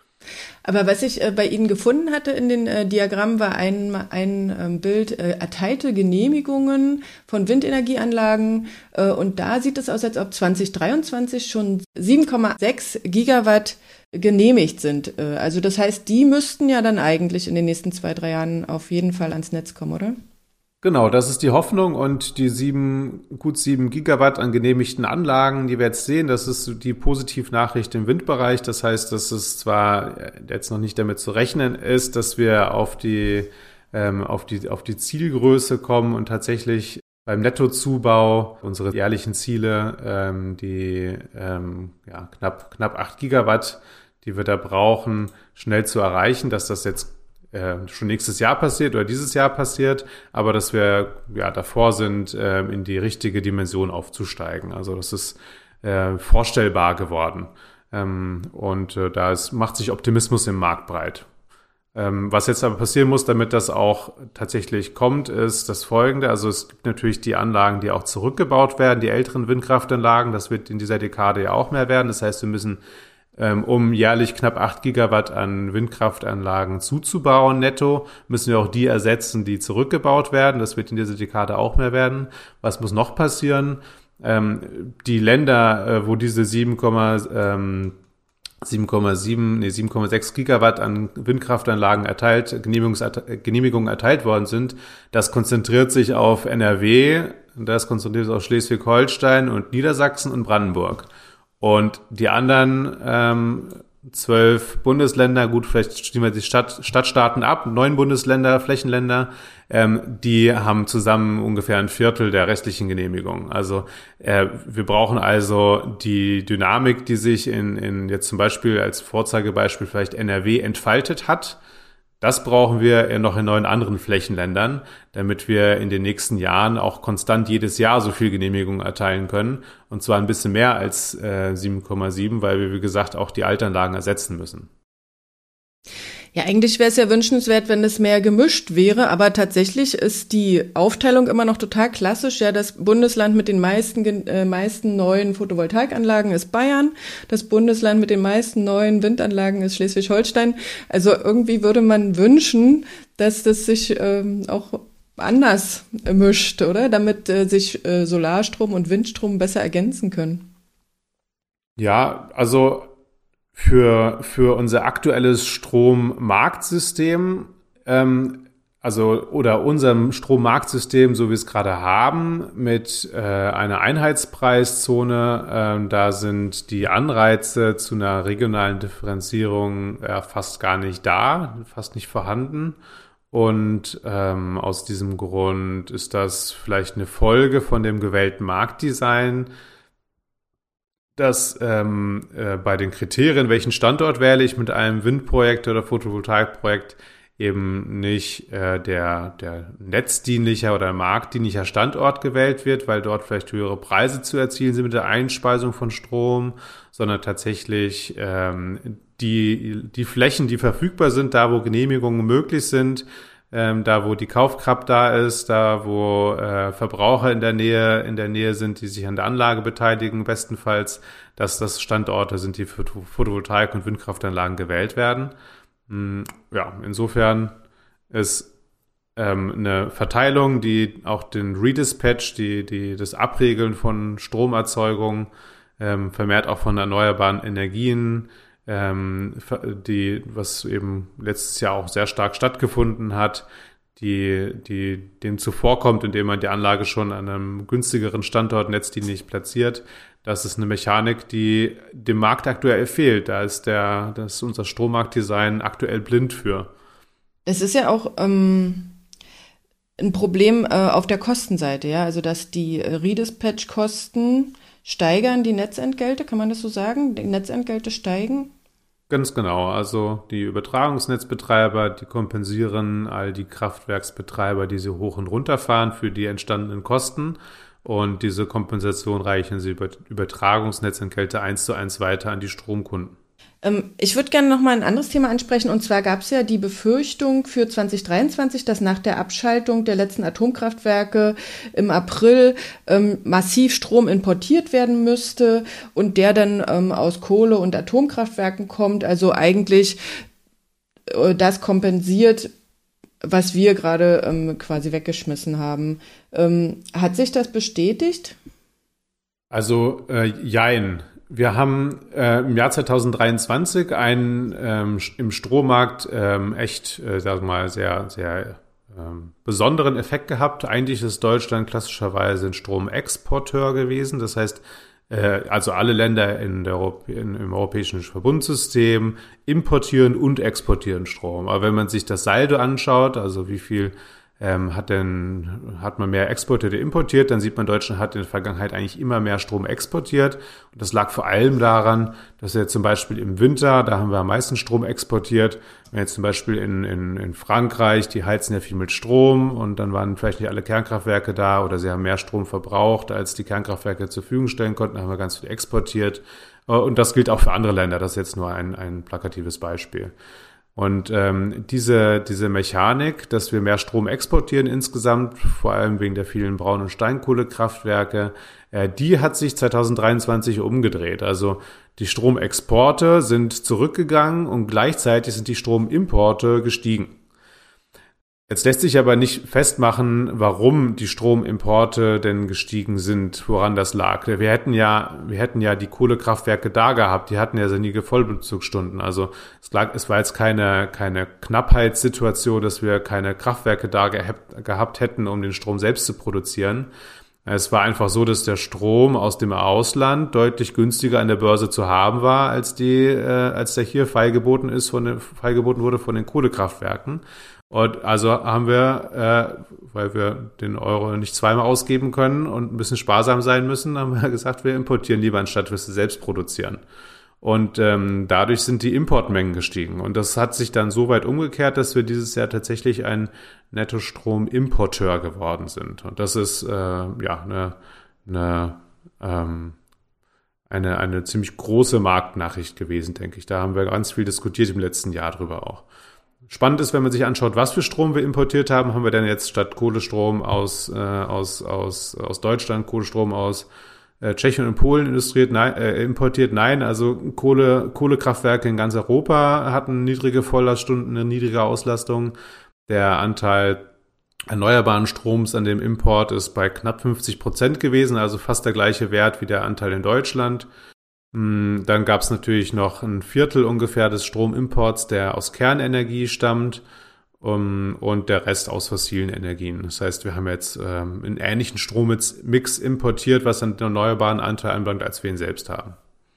Aber was ich äh, bei Ihnen gefunden hatte in den äh, Diagrammen, war ein, ein ähm, Bild, äh, erteilte Genehmigungen von Windenergieanlagen. Äh, und da sieht es aus, als ob zwanzig dreiundzwanzig schon sieben Komma sechs Gigawatt genehmigt sind. Äh, also das heißt, die müssten ja dann eigentlich in den nächsten zwei, drei Jahren auf jeden Fall ans Netz kommen, oder? Genau, das ist die Hoffnung und die sieben, gut sieben Gigawatt an genehmigten Anlagen, die wir jetzt sehen, das ist die Positivnachricht im Windbereich. Das heißt, dass es zwar jetzt noch nicht damit zu rechnen ist, dass wir auf die, ähm, auf die, auf die Zielgröße kommen und tatsächlich beim Nettozubau unsere jährlichen Ziele, ähm, die ähm, ja, knapp, knapp acht Gigawatt, die wir da brauchen, schnell zu erreichen, dass das jetzt Äh, schon nächstes Jahr passiert oder dieses Jahr passiert, aber dass wir ja davor sind, äh, in die richtige Dimension aufzusteigen. Also das ist äh, vorstellbar geworden. Ähm, und äh, da ist, macht sich Optimismus im Markt breit. Ähm, was jetzt aber passieren muss, damit das auch tatsächlich kommt, ist das Folgende. Also es gibt natürlich die Anlagen, die auch zurückgebaut werden, die älteren Windkraftanlagen. Das wird in dieser Dekade ja auch mehr werden. Das heißt, wir müssen um jährlich knapp acht Gigawatt an Windkraftanlagen zuzubauen netto, müssen wir auch die ersetzen, die zurückgebaut werden. Das wird in dieser Dekade auch mehr werden. Was muss noch passieren? Ähm, die Länder, wo diese sieben Komma sieben, nee, sieben Komma sechs Gigawatt an Windkraftanlagen erteilt, Genehmigungen erteilt worden sind, das konzentriert sich auf N R W, das konzentriert sich auf Schleswig-Holstein und Niedersachsen und Brandenburg. Und die anderen ähm, zwölf Bundesländer, gut, vielleicht stimmen wir die Stadt, Stadtstaaten ab, neun Bundesländer, Flächenländer, ähm, die haben zusammen ungefähr ein Viertel der restlichen Genehmigungen. Also äh, wir brauchen also die Dynamik, die sich in, in jetzt zum Beispiel als Vorzeigebeispiel vielleicht N R W entfaltet hat. Das brauchen wir noch in neun anderen Flächenländern, damit wir in den nächsten Jahren auch konstant jedes Jahr so viel Genehmigungen erteilen können. Und zwar ein bisschen mehr als äh, sieben Komma sieben, weil wir, wie gesagt, auch die Altanlagen ersetzen müssen. Ja, eigentlich wäre es ja wünschenswert, wenn es mehr gemischt wäre, aber tatsächlich ist die Aufteilung immer noch total klassisch. Ja, das Bundesland mit den meisten äh, meisten neuen Photovoltaikanlagen ist Bayern, das Bundesland mit den meisten neuen Windanlagen ist Schleswig-Holstein. Also irgendwie würde man wünschen, dass das sich ähm, auch anders mischt, oder? Damit äh, sich äh, Solarstrom und Windstrom besser ergänzen können. Ja, also Für, für unser aktuelles Strommarktsystem, ähm, also oder unserem Strommarktsystem, so wie wir es gerade haben, mit äh, einer Einheitspreiszone, äh, da sind die Anreize zu einer regionalen Differenzierung äh, fast gar nicht da, fast nicht vorhanden. Und ähm, aus diesem Grund ist das vielleicht eine Folge von dem gewählten Marktdesign, dass ähm, äh, bei den Kriterien, welchen Standort wähle ich mit einem Windprojekt oder Photovoltaikprojekt, eben nicht äh, der, der netzdienlicher oder marktdienlicher Standort gewählt wird, weil dort vielleicht höhere Preise zu erzielen sind mit der Einspeisung von Strom, sondern tatsächlich ähm, die, die Flächen, die verfügbar sind, da wo Genehmigungen möglich sind, Ähm, da wo die Kaufkraft da ist, da wo äh, Verbraucher in der Nähe in der Nähe sind, die sich an der Anlage beteiligen, bestenfalls, dass das Standorte sind, die für Photovoltaik- und Windkraftanlagen gewählt werden. Hm, ja, insofern ist ähm, eine Verteilung, die auch den Redispatch, die die das Abregeln von Stromerzeugung, ähm, vermehrt auch von erneuerbaren Energien, die, was eben letztes Jahr auch sehr stark stattgefunden hat, die, die dem zuvorkommt, indem man die Anlage schon an einem günstigeren Standort netzdienlich platziert, Das ist eine Mechanik, die dem Markt aktuell fehlt. Da ist der, das ist unser Strommarktdesign aktuell blind für. Es ist ja auch ähm, ein Problem äh, auf der Kostenseite, ja, also dass die äh, Redispatch-Kosten steigern die Netzentgelte, kann man das so sagen? Die Netzentgelte steigen? Ganz genau. Also die Übertragungsnetzbetreiber, die kompensieren all die Kraftwerksbetreiber, die sie hoch und runter fahren für die entstandenen Kosten. Und diese Kompensation reichen sie über Übertragungsnetzentgelte eins zu eins weiter an die Stromkunden. Ähm, ich würde gerne noch mal ein anderes Thema ansprechen. Und zwar gab es ja die Befürchtung für zwanzig dreiundzwanzig, dass nach der Abschaltung der letzten Atomkraftwerke im April ähm, massiv Strom importiert werden müsste und der dann ähm, aus Kohle- und Atomkraftwerken kommt. Also eigentlich äh, das kompensiert, was wir gerade ähm, quasi weggeschmissen haben. Ähm, hat sich das bestätigt? Also äh, jein. Wir haben äh, im Jahr zwanzig dreiundzwanzig einen ähm, im Strommarkt ähm, echt, äh, sag mal, sehr, sehr ähm, besonderen Effekt gehabt. Eigentlich ist Deutschland klassischerweise ein Stromexporteur gewesen. Das heißt, äh, also alle Länder in der Europä- in, im europäischen Verbundsystem importieren und exportieren Strom. Aber wenn man sich das Saldo anschaut, also wie viel Ähm, hat denn, hat man mehr exportiert oder importiert, dann sieht man, Deutschland hat in der Vergangenheit eigentlich immer mehr Strom exportiert. Und das lag vor allem daran, dass wir zum Beispiel im Winter, da haben wir am meisten Strom exportiert. Wenn jetzt zum Beispiel in, in, in Frankreich, die heizen ja viel mit Strom und dann waren vielleicht nicht alle Kernkraftwerke da oder sie haben mehr Strom verbraucht, als die Kernkraftwerke zur Verfügung stellen konnten, da haben wir ganz viel exportiert. Und das gilt auch für andere Länder. Das ist jetzt nur ein, ein plakatives Beispiel. Und ähm, diese, diese Mechanik, dass wir mehr Strom exportieren insgesamt, vor allem wegen der vielen Braun- und Steinkohlekraftwerke, äh, die hat sich zwanzig dreiundzwanzig umgedreht. Also die Stromexporte sind zurückgegangen und gleichzeitig sind die Stromimporte gestiegen. Jetzt lässt sich aber nicht festmachen, warum die Stromimporte denn gestiegen sind, woran das lag. Wir hätten ja, wir hätten ja die Kohlekraftwerke da gehabt, die hatten ja sinnige Vollbezugsstunden. Also es lag, es war jetzt keine, keine Knappheitssituation, dass wir keine Kraftwerke da gehabt, gehabt hätten, um den Strom selbst zu produzieren. Es war einfach so, dass der Strom aus dem Ausland deutlich günstiger an der Börse zu haben war, als die, äh, als der hier freigeboten ist, von den, freigeboten wurde von den Kohlekraftwerken. Und also haben wir, äh, weil wir den Euro nicht zweimal ausgeben können und ein bisschen sparsam sein müssen, haben wir gesagt, wir importieren lieber, anstatt wir es selbst produzieren. Und ähm, dadurch sind die Importmengen gestiegen. Und das hat sich dann so weit umgekehrt, dass wir dieses Jahr tatsächlich ein Nettostromimporteur geworden sind. Und das ist äh, ja eine, eine, ähm, eine, eine ziemlich große Marktnachricht gewesen, denke ich. Da haben wir ganz viel diskutiert im letzten Jahr drüber auch. Spannend ist, wenn man sich anschaut, was für Strom wir importiert haben, haben wir denn jetzt statt Kohlestrom aus, äh, aus, aus, aus Deutschland, Kohlestrom aus äh, Tschechien und Polen illustriert, nein, äh, importiert? Nein, also Kohle, Kohlekraftwerke in ganz Europa hatten niedrige Volllaststunden, eine niedrige Auslastung. Der Anteil erneuerbaren Stroms an dem Import ist bei knapp fünfzig Prozent gewesen, also fast der gleiche Wert wie der Anteil in Deutschland. Dann gab es natürlich noch ein Viertel ungefähr des Stromimports, der aus Kernenergie stammt, um, und der Rest aus fossilen Energien. Das heißt, wir haben jetzt ähm, einen ähnlichen Strommix importiert, was einen erneuerbaren Anteil anbelangt, als wir ihn selbst haben.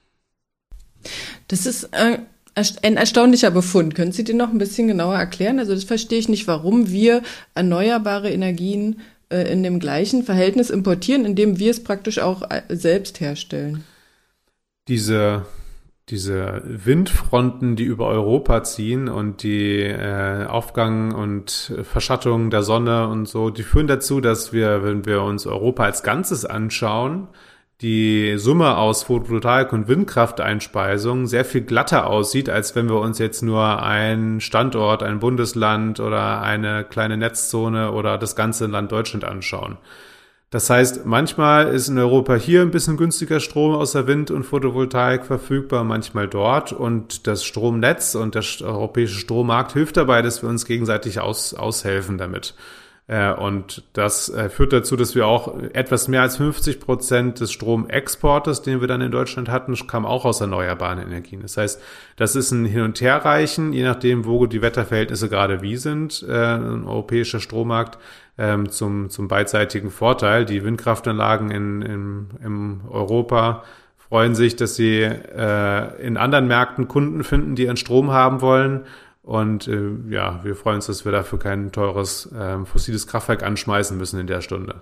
Das ist äh, ein erstaunlicher Befund. Können Sie den noch ein bisschen genauer erklären? Also das verstehe ich nicht, warum wir erneuerbare Energien äh, in dem gleichen Verhältnis importieren, indem wir es praktisch auch äh, selbst herstellen. Diese, diese Windfronten, die über Europa ziehen und die äh, Aufgang und Verschattung der Sonne und so, die führen dazu, dass wir, wenn wir uns Europa als Ganzes anschauen, die Summe aus Photovoltaik- und Windkrafteinspeisung sehr viel glatter aussieht, als wenn wir uns jetzt nur einen Standort, ein Bundesland oder eine kleine Netzzone oder das ganze Land Deutschland anschauen. Das heißt, manchmal ist in Europa hier ein bisschen günstiger Strom aus der Wind- und Photovoltaik verfügbar, manchmal dort. Und das Stromnetz und der europäische Strommarkt hilft dabei, dass wir uns gegenseitig aus, aushelfen damit. Und das führt dazu, dass wir auch etwas mehr als fünfzig Prozent des Stromexportes, den wir dann in Deutschland hatten, kam auch aus erneuerbaren Energien. Das heißt, das ist ein Hin- und Herreichen, je nachdem, wo die Wetterverhältnisse gerade wie sind, ein europäischer Strommarkt zum, zum beidseitigen Vorteil. Die Windkraftanlagen in, in, in Europa freuen sich, dass sie äh, in anderen Märkten Kunden finden, die ihren Strom haben wollen. Und äh, ja, wir freuen uns, dass wir dafür kein teures äh, fossiles Kraftwerk anschmeißen müssen in der Stunde.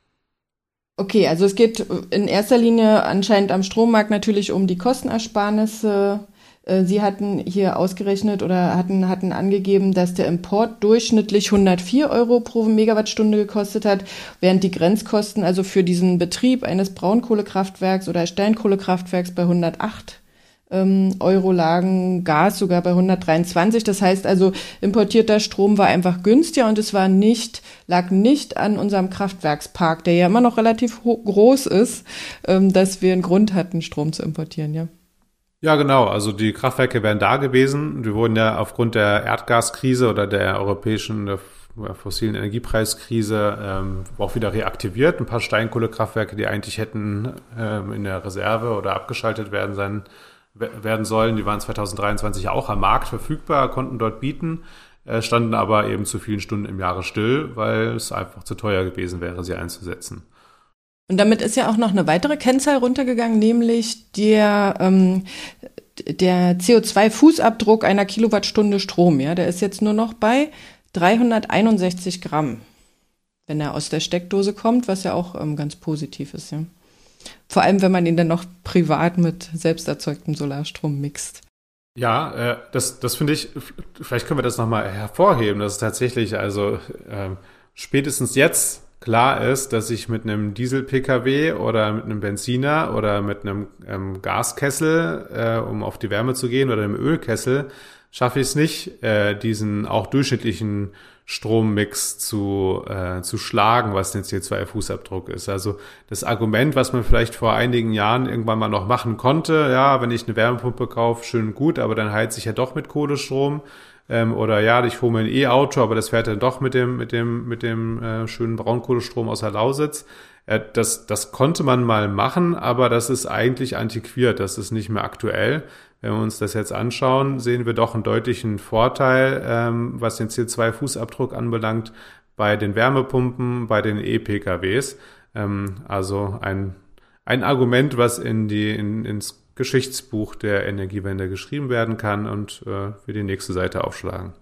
Okay, also es geht in erster Linie anscheinend am Strommarkt natürlich um die Kostenersparnisse. Sie hatten hier ausgerechnet oder hatten, hatten angegeben, dass der Import durchschnittlich hundertvier Euro pro Megawattstunde gekostet hat, während die Grenzkosten also für diesen Betrieb eines Braunkohlekraftwerks oder Steinkohlekraftwerks bei hundertacht ähm, Euro lagen, Gas sogar bei hundertdreiundzwanzig. Das heißt also, importierter Strom war einfach günstiger und es war nicht, lag nicht an unserem Kraftwerkspark, der ja immer noch relativ ho- groß ist, ähm, dass wir einen Grund hatten, Strom zu importieren, ja. Ja, genau. Also die Kraftwerke wären da gewesen. Die wurden ja aufgrund der Erdgaskrise oder der europäischen der fossilen Energiepreiskrise ähm, auch wieder reaktiviert. Ein paar Steinkohlekraftwerke, die eigentlich hätten ähm, in der Reserve oder abgeschaltet werden sein, werden sollen, die waren zwanzig dreiundzwanzig auch am Markt verfügbar, konnten dort bieten, äh, standen aber eben zu vielen Stunden im Jahre still, weil es einfach zu teuer gewesen wäre, sie einzusetzen. Und damit ist ja auch noch eine weitere Kennzahl runtergegangen, nämlich der, ähm, der C O zwei Fußabdruck einer Kilowattstunde Strom. Ja, der ist jetzt nur noch bei dreihunderteinundsechzig Gramm, wenn er aus der Steckdose kommt, was ja auch ähm, ganz positiv ist. Ja. Vor allem, wenn man ihn dann noch privat mit selbst erzeugtem Solarstrom mixt. Ja, äh, das, das finde ich, vielleicht können wir das nochmal hervorheben, dass es tatsächlich also äh, spätestens jetzt klar ist, dass ich mit einem Diesel-P K W oder mit einem Benziner oder mit einem ähm, Gaskessel, äh, um auf die Wärme zu gehen, oder einem Ölkessel, schaffe ich es nicht, äh, diesen auch durchschnittlichen Strommix zu, äh, zu schlagen, was den C O zwei Fußabdruck ist. Also das Argument, was man vielleicht vor einigen Jahren irgendwann mal noch machen konnte, ja, wenn ich eine Wärmepumpe kaufe, schön und gut, aber dann heizt ich ja doch mit Kohlestrom. Ähm, oder ja, ich hole mir ein E-Auto, aber das fährt dann doch mit dem mit dem mit dem äh, schönen Braunkohlestrom aus der Lausitz. Äh, das das konnte man mal machen, aber das ist eigentlich antiquiert, das ist nicht mehr aktuell. Wenn wir uns das jetzt anschauen, sehen wir doch einen deutlichen Vorteil, ähm, was den C O zwei Fußabdruck anbelangt, bei den Wärmepumpen, bei den E-P K Ws. Ähm, also ein ein Argument, was in die in, ins Geschichtsbuch der Energiewende geschrieben werden kann und äh, wir die nächste Seite aufschlagen.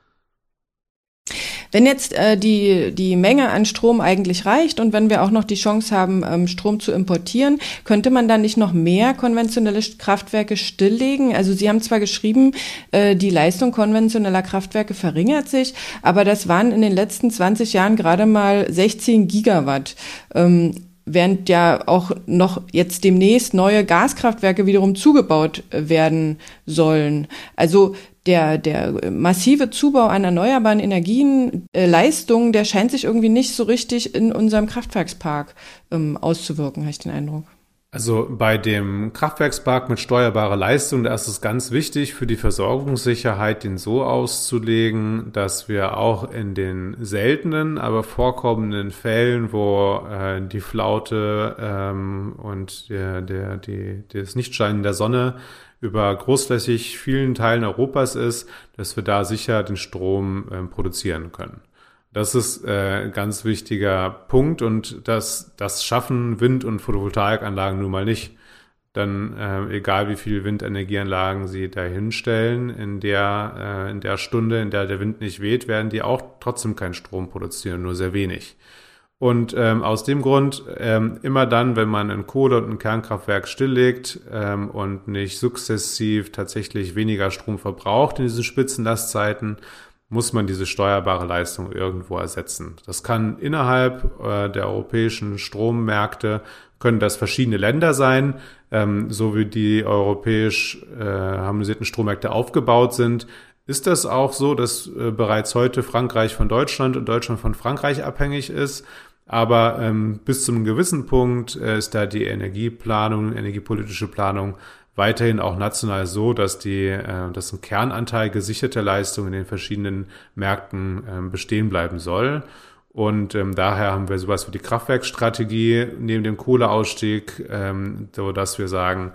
Wenn jetzt äh, die, die Menge an Strom eigentlich reicht und wenn wir auch noch die Chance haben, ähm, Strom zu importieren, könnte man dann nicht noch mehr konventionelle Kraftwerke stilllegen? Also Sie haben zwar geschrieben, äh, die Leistung konventioneller Kraftwerke verringert sich, aber das waren in den letzten zwanzig Jahren gerade mal sechzehn Gigawatt. Ähm, während ja auch noch jetzt demnächst neue Gaskraftwerke wiederum zugebaut werden sollen. Also der der massive Zubau an erneuerbaren Energien, äh, Leistungen, der scheint sich irgendwie nicht so richtig in unserem Kraftwerkspark ähm, auszuwirken, habe ich den Eindruck. Also bei dem Kraftwerkspark mit steuerbarer Leistung, da ist es ganz wichtig für die Versorgungssicherheit, den so auszulegen, dass wir auch in den seltenen, aber vorkommenden Fällen, wo äh, die Flaute ähm, und der, der, die, das Nichtscheinen der Sonne über großflächig vielen Teilen Europas ist, dass wir da sicher den Strom äh, produzieren können. Das ist äh, ein ganz wichtiger Punkt und das, das schaffen Wind- und Photovoltaikanlagen nun mal nicht. Dann äh, egal wie viele Windenergieanlagen sie da hinstellen, in der, äh, in der Stunde, in der der Wind nicht weht, werden die auch trotzdem keinen Strom produzieren, nur sehr wenig. Und ähm, aus dem Grund, ähm, immer dann, wenn man ein Kohle- und ein Kernkraftwerk stilllegt ähm, und nicht sukzessiv tatsächlich weniger Strom verbraucht in diesen Spitzenlastzeiten, muss man diese steuerbare Leistung irgendwo ersetzen. Das kann innerhalb äh, der europäischen Strommärkte, können das verschiedene Länder sein, ähm, so wie die europäisch äh, harmonisierten Strommärkte aufgebaut sind. Ist das auch so, dass äh, bereits heute Frankreich von Deutschland und Deutschland von Frankreich abhängig ist? Aber ähm, bis zu einem gewissen Punkt äh, ist da die Energieplanung, energiepolitische Planung weiterhin auch national so, dass die, äh, dass ein Kernanteil gesicherter Leistung in den verschiedenen Märkten äh, bestehen bleiben soll. Und ähm, daher haben wir sowas wie die Kraftwerksstrategie neben dem Kohleausstieg, ähm, so dass wir sagen,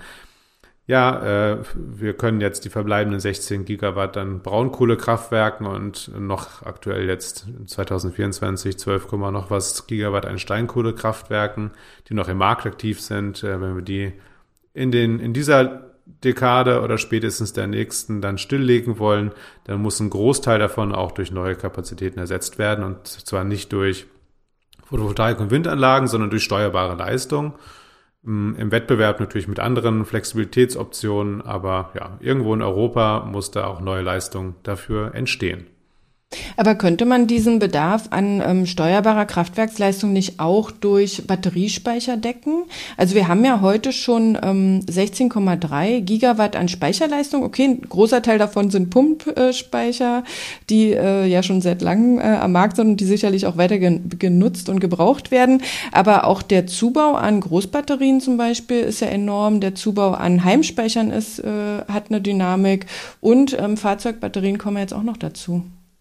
ja, äh, wir können jetzt die verbleibenden sechzehn Gigawatt an Braunkohlekraftwerken und noch aktuell jetzt zwanzig vierundzwanzig zwölf, noch was Gigawatt an Steinkohlekraftwerken, die noch im Markt aktiv sind, äh, wenn wir die in den, in dieser Dekade oder spätestens der nächsten dann stilllegen wollen, dann muss ein Großteil davon auch durch neue Kapazitäten ersetzt werden und zwar nicht durch Photovoltaik- und Windanlagen, sondern durch steuerbare Leistung. Im Wettbewerb natürlich mit anderen Flexibilitätsoptionen, aber ja, irgendwo in Europa muss da auch neue Leistung dafür entstehen. Aber könnte man diesen Bedarf an ähm, steuerbarer Kraftwerksleistung nicht auch durch Batteriespeicher decken? Also wir haben ja heute schon ähm, sechzehn Komma drei Gigawatt an Speicherleistung. Okay, ein großer Teil davon sind Pumpspeicher, die äh, ja schon seit langem äh, am Markt sind und die sicherlich auch weiter gen- genutzt und gebraucht werden. Aber auch der Zubau an Großbatterien zum Beispiel ist ja enorm. Der Zubau an Heimspeichern ist, äh, hat eine Dynamik und ähm, Fahrzeugbatterien kommen jetzt auch noch dazu.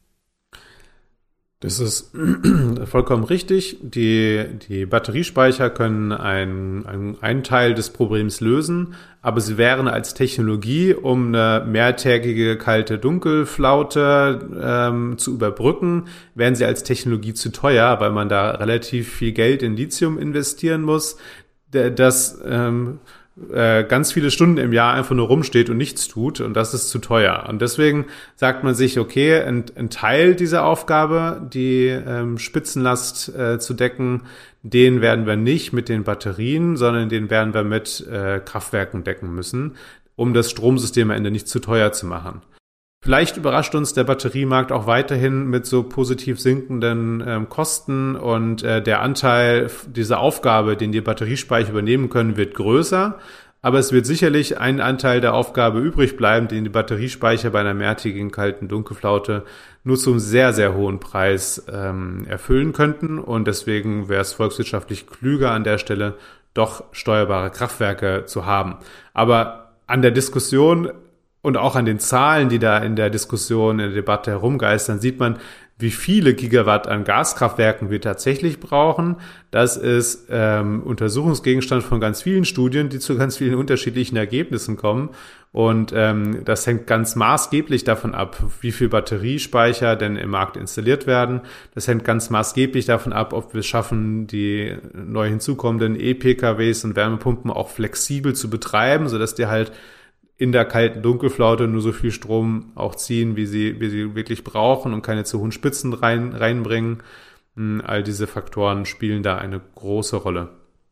Das ist vollkommen richtig. Die, die Batteriespeicher können ein, ein, einen Teil des Problems lösen, aber sie wären als Technologie, um eine mehrtägige kalte Dunkelflaute ähm, zu überbrücken, wären sie als Technologie zu teuer, weil man da relativ viel Geld in Lithium investieren muss. Das ähm, äh, ganz viele Stunden im Jahr einfach nur rumsteht und nichts tut und das ist zu teuer. Und deswegen sagt man sich, okay, ein, ein Teil dieser Aufgabe, die ähm, Spitzenlast äh, zu decken, den werden wir nicht mit den Batterien, sondern den werden wir mit äh, Kraftwerken decken müssen, um das Stromsystem am Ende nicht zu teuer zu machen. Vielleicht überrascht uns der Batteriemarkt auch weiterhin mit so positiv sinkenden ähm, Kosten und äh, der Anteil dieser Aufgabe, den die Batteriespeicher übernehmen können, wird größer. Aber es wird sicherlich ein Anteil der Aufgabe übrig bleiben, den die Batteriespeicher bei einer mehrtägigen kalten Dunkelflaute nur zum sehr, sehr hohen Preis ähm, erfüllen könnten. Und deswegen wäre es volkswirtschaftlich klüger an der Stelle, doch steuerbare Kraftwerke zu haben. Aber an der Diskussion und auch an den Zahlen, die da in der Diskussion, in der Debatte herumgeistern, sieht man, wie viele Gigawatt an Gaskraftwerken wir tatsächlich brauchen. Das ist ähm, Untersuchungsgegenstand von ganz vielen Studien, die zu ganz vielen unterschiedlichen Ergebnissen kommen. Und ähm, das hängt ganz maßgeblich davon ab, wie viel Batteriespeicher denn im Markt installiert werden. Das hängt ganz maßgeblich davon ab, ob wir es schaffen, die neu hinzukommenden E-P K Ws und Wärmepumpen auch flexibel zu betreiben, sodass die halt in der kalten Dunkelflaute nur so viel Strom auch ziehen, wie sie, wie sie wirklich brauchen und keine zu hohen Spitzen rein, reinbringen. All diese Faktoren spielen da eine große Rolle.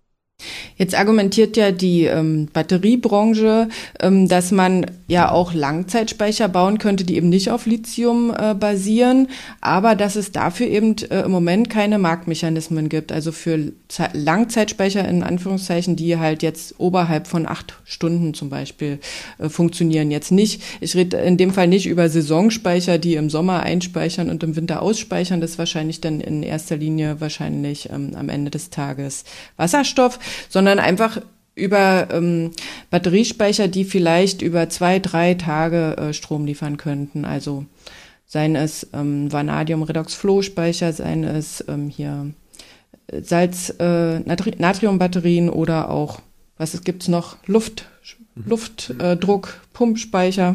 Jetzt argumentiert ja die ähm, Batteriebranche, ähm, dass man ja auch Langzeitspeicher bauen könnte, die eben nicht auf Lithium äh, basieren, aber dass es dafür eben äh, im Moment keine Marktmechanismen gibt. Also für Ze- Langzeitspeicher in Anführungszeichen, die halt jetzt oberhalb von acht Stunden zum Beispiel äh, funktionieren. Jetzt nicht, ich rede in dem Fall nicht über Saisonspeicher, die im Sommer einspeichern und im Winter ausspeichern. Das ist wahrscheinlich dann in erster Linie wahrscheinlich ähm, am Ende des Tages Wasserstoff, sondern einfach über ähm, Batteriespeicher, die vielleicht über zwei, drei Tage äh, Strom liefern könnten. Also seien es ähm, Vanadium-Redox-Flow-Speicher, seien es ähm, hier Salz, äh, Natri- Natriumbatterien oder auch, was es gibt's noch, Luft, mhm. Luftdruck, Pumpspeicher.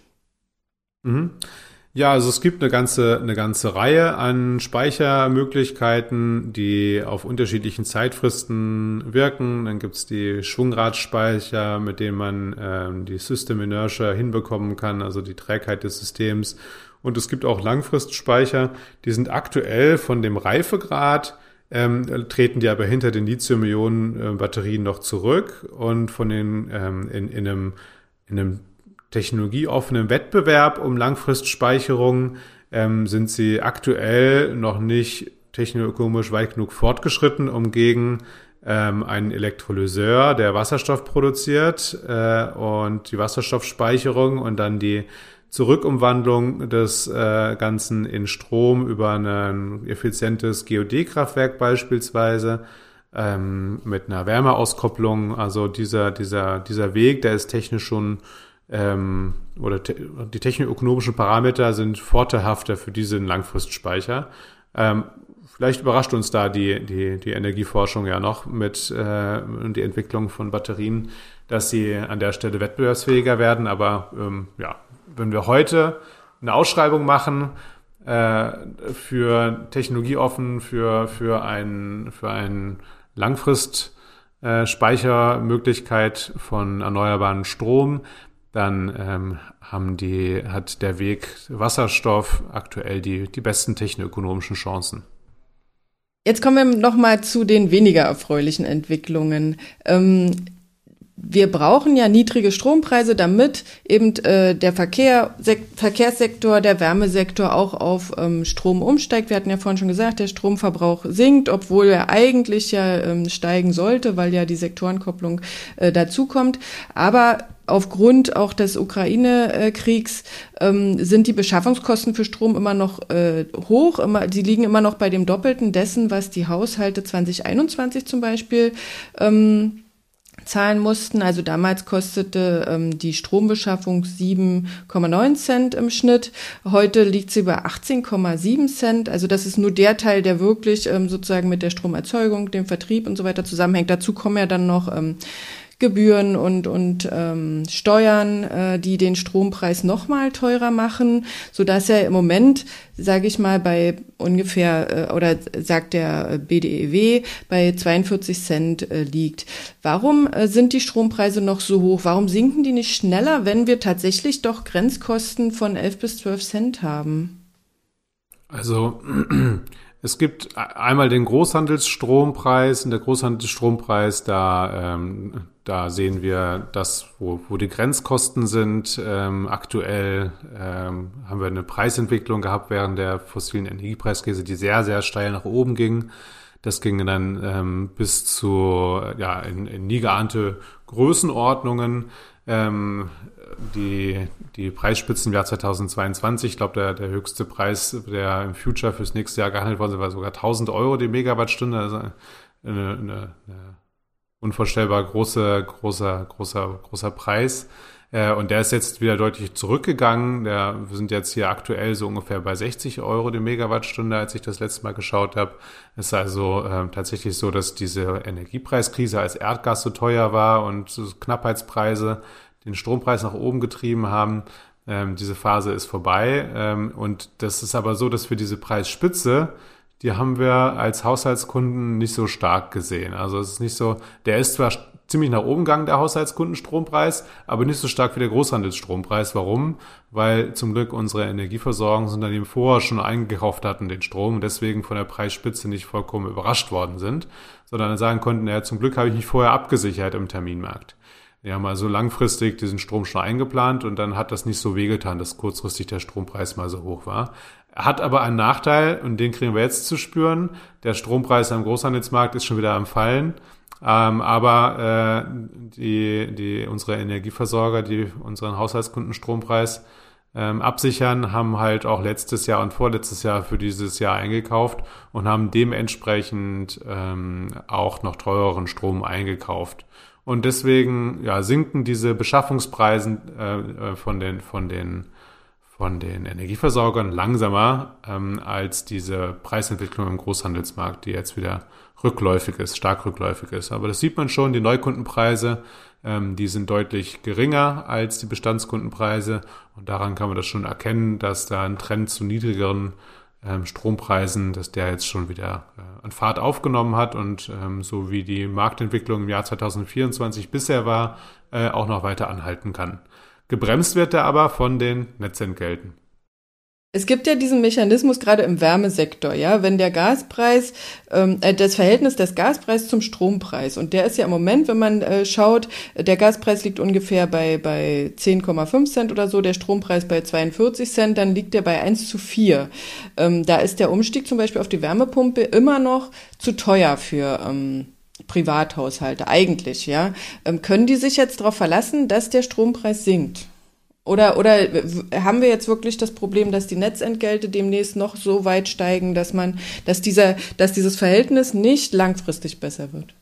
Mhm. Ja, also es gibt eine ganze, eine ganze Reihe an Speichermöglichkeiten, die auf unterschiedlichen Zeitfristen wirken. Dann gibt's die Schwungradspeicher, mit denen man ähm, die System Inertia hinbekommen kann, also die Trägheit des Systems. Und es gibt auch Langfristspeicher, die sind aktuell von dem Reifegrad, ähm, treten die aber hinter den Lithium-Ionen-Batterien noch zurück und von den ähm, in, in einem, in einem technologieoffenen Wettbewerb um Langfristspeicherung ähm, sind sie aktuell noch nicht technologisch weit genug fortgeschritten, um gegen ähm, einen Elektrolyseur, der Wasserstoff produziert äh, und die Wasserstoffspeicherung und dann die Zurückumwandlung des äh, Ganzen in Strom über ein effizientes G O D-Kraftwerk beispielsweise ähm, mit einer Wärmeauskopplung. Also dieser, dieser, dieser Weg, der ist technisch schon Ähm, oder te- die technisch-ökonomischen Parameter sind vorteilhafter für diesen Langfristspeicher. Ähm, vielleicht überrascht uns da die, die, die Energieforschung ja noch mit äh, die Entwicklung von Batterien, dass sie an der Stelle wettbewerbsfähiger werden. Aber ähm, ja, wenn wir heute eine Ausschreibung machen äh, für technologieoffen, für, für ein, für ein Langfrist äh, Speichermöglichkeit von erneuerbaren Strom, dann ähm, haben die, hat der Weg Wasserstoff aktuell die, die besten technoökonomischen Chancen. Jetzt kommen wir nochmal zu den weniger erfreulichen Entwicklungen. Ähm, wir brauchen ja niedrige Strompreise, damit eben äh, der Verkehr, Sek- Verkehrssektor, der Wärmesektor auch auf ähm, Strom umsteigt. Wir hatten ja vorhin schon gesagt, der Stromverbrauch sinkt, obwohl er eigentlich ja ähm, steigen sollte, weil ja die Sektorenkopplung äh, dazukommt. Aber aufgrund auch des Ukraine-Kriegs ähm, sind die Beschaffungskosten für Strom immer noch äh, hoch. Immer, die liegen immer noch bei dem Doppelten dessen, was die Haushalte zwanzig einundzwanzig zum Beispiel ähm, zahlen mussten. Also damals kostete ähm, die Strombeschaffung sieben Komma neun Cent im Schnitt. Heute liegt sie bei achtzehn Komma sieben Cent. Also das ist nur der Teil, der wirklich ähm, sozusagen mit der Stromerzeugung, dem Vertrieb und so weiter zusammenhängt. Dazu kommen ja dann noch ähm, Gebühren und und ähm, Steuern, äh, die den Strompreis noch mal teurer machen, so dass er im Moment, sage ich mal, bei ungefähr äh, oder sagt der B D E W bei zweiundvierzig Cent äh, liegt. Warum äh, sind die Strompreise noch so hoch? Warum sinken die nicht schneller, wenn wir tatsächlich doch Grenzkosten von elf bis zwölf Cent haben? Also es gibt einmal den Großhandelsstrompreis. Und der Großhandelsstrompreis, da, ähm, da sehen wir das, wo, wo die Grenzkosten sind. Ähm, aktuell ähm, haben wir eine Preisentwicklung gehabt während der fossilen Energiepreiskrise, die sehr, sehr steil nach oben ging. Das ging dann ähm, bis zu ja in, in nie geahnte Größenordnungen. Ähm, die, die Preisspitzen im Jahr zweitausendzweiundzwanzig, ich glaube, der, der höchste Preis, der im Future fürs nächste Jahr gehandelt worden ist, war sogar tausend Euro die Megawattstunde. Also eine, eine, eine unvorstellbar große, großer, großer, großer Preis. Äh, und der ist jetzt wieder deutlich zurückgegangen. Der, wir sind jetzt hier aktuell so ungefähr bei sechzig Euro die Megawattstunde, als ich das letzte Mal geschaut habe. Es ist also äh, tatsächlich so, dass diese Energiepreiskrise, als Erdgas so teuer war und so Knappheitspreise den Strompreis nach oben getrieben haben, ähm, diese Phase ist vorbei. Ähm, und das ist aber so, dass wir diese Preisspitze, die haben wir als Haushaltskunden nicht so stark gesehen. Also es ist nicht so, der ist zwar ziemlich nach oben gegangen, der Haushaltskundenstrompreis, aber nicht so stark wie der Großhandelsstrompreis. Warum? Weil zum Glück unsere Energieversorgungsunternehmen vorher schon eingekauft hatten, den Strom, und deswegen von der Preisspitze nicht vollkommen überrascht worden sind, sondern sagen konnten, ja, zum Glück habe ich mich vorher abgesichert im Terminmarkt. Wir haben also langfristig diesen Strom schon eingeplant und dann hat das nicht so wehgetan, dass kurzfristig der Strompreis mal so hoch war. Hat aber einen Nachteil, und den kriegen wir jetzt zu spüren. Der Strompreis am Großhandelsmarkt ist schon wieder am Fallen. Ähm, aber äh, die, die, unsere Energieversorger, die unseren Haushaltskundenstrompreis ähm, absichern, haben halt auch letztes Jahr und vorletztes Jahr für dieses Jahr eingekauft und haben dementsprechend ähm, auch noch teureren Strom eingekauft. Und deswegen ja, sinken diese Beschaffungspreise äh, von den von den von den Energieversorgern langsamer ähm, als diese Preisentwicklung im Großhandelsmarkt, die jetzt wieder rückläufig ist, stark rückläufig ist. Aber das sieht man schon, die Neukundenpreise, ähm, die sind deutlich geringer als die Bestandskundenpreise. Und daran kann man das schon erkennen, dass da ein Trend zu niedrigeren ähm, Strompreisen, dass der jetzt schon wieder äh, an Fahrt aufgenommen hat und ähm, so wie die Marktentwicklung im Jahr zweitausendvierundzwanzig bisher war, äh, auch noch weiter anhalten kann. Gebremst wird er aber von den Netzentgelten. Es gibt ja diesen Mechanismus gerade im Wärmesektor, ja, wenn der Gaspreis, ähm, das Verhältnis des Gaspreises zum Strompreis, und der ist ja im Moment, wenn man äh, schaut, der Gaspreis liegt ungefähr bei bei zehn Komma fünf Cent oder so, der Strompreis bei zweiundvierzig Cent, dann liegt der bei eins zu vier. Ähm, da ist der Umstieg zum Beispiel auf die Wärmepumpe immer noch zu teuer für ähm, Privathaushalte eigentlich, ja. Ähm, können die sich jetzt darauf verlassen, dass der Strompreis sinkt? Oder, oder haben wir jetzt wirklich das Problem, dass die Netzentgelte demnächst noch so weit steigen, dass man, dass dieser, dass dieses Verhältnis nicht langfristig besser wird?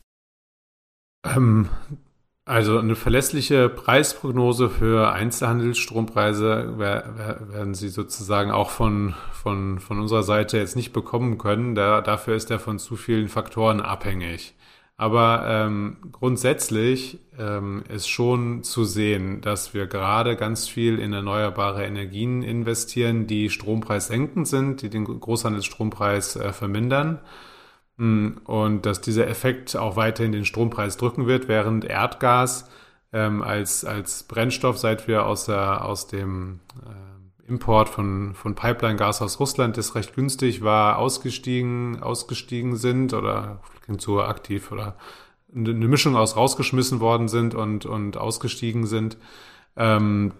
Ähm, also eine verlässliche Preisprognose für Einzelhandelsstrompreise werden Sie sozusagen auch von, von, von unserer Seite jetzt nicht bekommen können. Da, dafür ist er von zu vielen Faktoren abhängig. Aber ähm, grundsätzlich ähm, ist schon zu sehen, dass wir gerade ganz viel in erneuerbare Energien investieren, die strompreissenkend sind, die den Großhandelsstrompreis äh, vermindern. und dass dieser Effekt auch weiterhin den Strompreis drücken wird, während Erdgas ähm, als, als Brennstoff, seit wir aus, der, aus dem äh, Import von, von Pipeline-Gas aus Russland, das recht günstig war, ausgestiegen, ausgestiegen sind oder klingt so aktiv oder eine Mischung aus rausgeschmissen worden sind und, und ausgestiegen sind, ähm,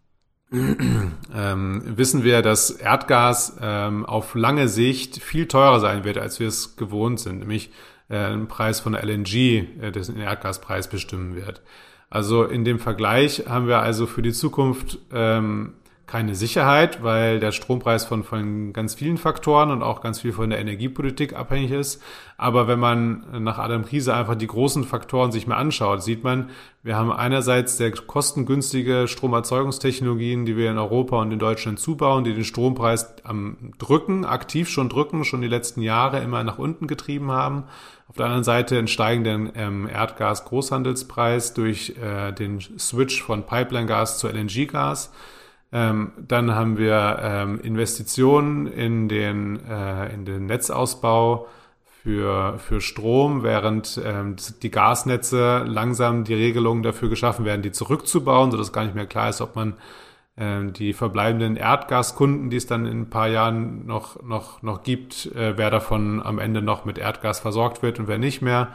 ähm, wissen wir, dass Erdgas ähm, auf lange Sicht viel teurer sein wird, als wir es gewohnt sind, nämlich äh, ein Preis von L N G, äh, das den Erdgaspreis bestimmen wird. Also in dem Vergleich haben wir also für die Zukunft ähm, keine Sicherheit, weil der Strompreis von, von ganz vielen Faktoren und auch ganz viel von der Energiepolitik abhängig ist. Aber wenn man nach Adam Riese einfach die großen Faktoren sich mal anschaut, sieht man, wir haben einerseits sehr kostengünstige Stromerzeugungstechnologien, die wir in Europa und in Deutschland zubauen, die den Strompreis am Drücken, aktiv schon drücken, schon die letzten Jahre immer nach unten getrieben haben. Auf der anderen Seite einen steigenden ähm, Erdgas-Großhandelspreis durch äh, den Switch von Pipeline-Gas zu L N G-Gas. Ähm, dann haben wir ähm, Investitionen in den, äh, in den Netzausbau für, für Strom, während ähm, die Gasnetze langsam die Regelungen dafür geschaffen werden, die zurückzubauen, sodass gar nicht mehr klar ist, ob man ähm, die verbleibenden Erdgaskunden, die es dann in ein paar Jahren noch, noch, noch gibt, äh, wer davon am Ende noch mit Erdgas versorgt wird und wer nicht mehr.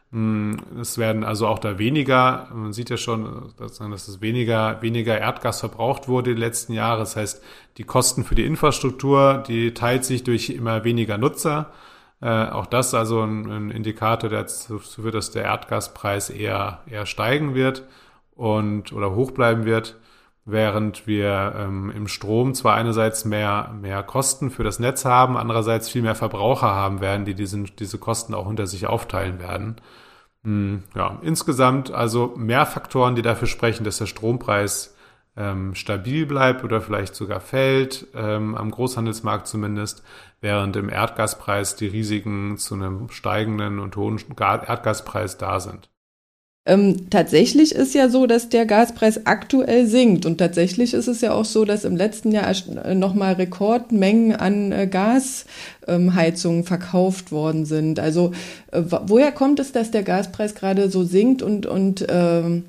Es werden also auch da weniger, man sieht ja schon, dass es weniger, weniger Erdgas verbraucht wurde die letzten Jahre. Das heißt, die Kosten für die Infrastruktur, die teilt sich durch immer weniger Nutzer. Äh, auch das also ein, ein Indikator, der dazu führt, dass der Erdgaspreis eher, eher steigen wird und, oder hoch bleiben wird, während wir ähm, im Strom zwar einerseits mehr, mehr Kosten für das Netz haben, andererseits viel mehr Verbraucher haben werden, die diesen, diese Kosten auch unter sich aufteilen werden. Hm, ja, insgesamt also mehr Faktoren, die dafür sprechen, dass der Strompreis ähm, stabil bleibt oder vielleicht sogar fällt, ähm, am Großhandelsmarkt zumindest, während im Erdgaspreis die Risiken zu einem steigenden und hohen Erdgaspreis da sind. Ähm, tatsächlich ist ja so, dass der Gaspreis aktuell sinkt und tatsächlich ist es ja auch so, dass im letzten Jahr nochmal Rekordmengen an äh, Gasheizungen ähm, verkauft worden sind. Also äh, woher kommt es, dass der Gaspreis gerade so sinkt und, und ähm,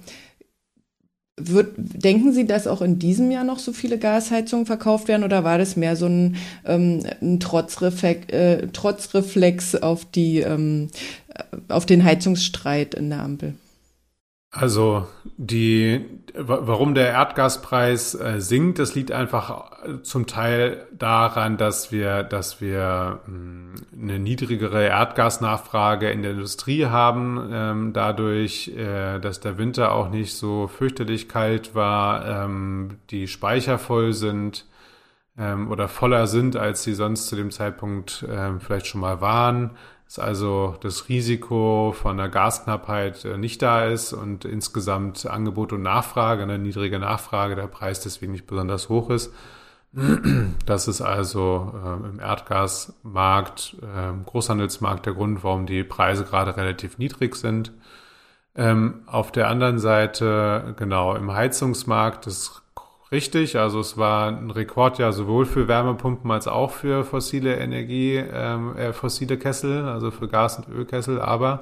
wird, denken Sie, dass auch in diesem Jahr noch so viele Gasheizungen verkauft werden oder war das mehr so ein, ähm, ein Trotzreflex, äh, Trotzreflex auf, die, ähm, auf den Heizungsstreit in der Ampel? Also die, warum der Erdgaspreis äh, sinkt, das liegt einfach zum Teil daran, dass wir, dass wir mh, eine niedrigere Erdgasnachfrage in der Industrie haben, ähm, dadurch, äh, dass der Winter auch nicht so fürchterlich kalt war, ähm, die Speicher voll sind ähm, oder voller sind, als sie sonst zu dem Zeitpunkt ähm, vielleicht schon mal waren. Dass also das Risiko von der Gasknappheit nicht da ist und insgesamt Angebot und Nachfrage, eine niedrige Nachfrage, der Preis deswegen nicht besonders hoch ist. Das ist also äh, im Erdgasmarkt, äh, im Großhandelsmarkt der Grund, warum die Preise gerade relativ niedrig sind. Ähm, auf der anderen Seite, genau, im Heizungsmarkt ist richtig, also es war ein Rekordjahr sowohl für Wärmepumpen als auch für fossile Energie, ähm, äh, fossile Kessel, also für Gas- und Ölkessel, aber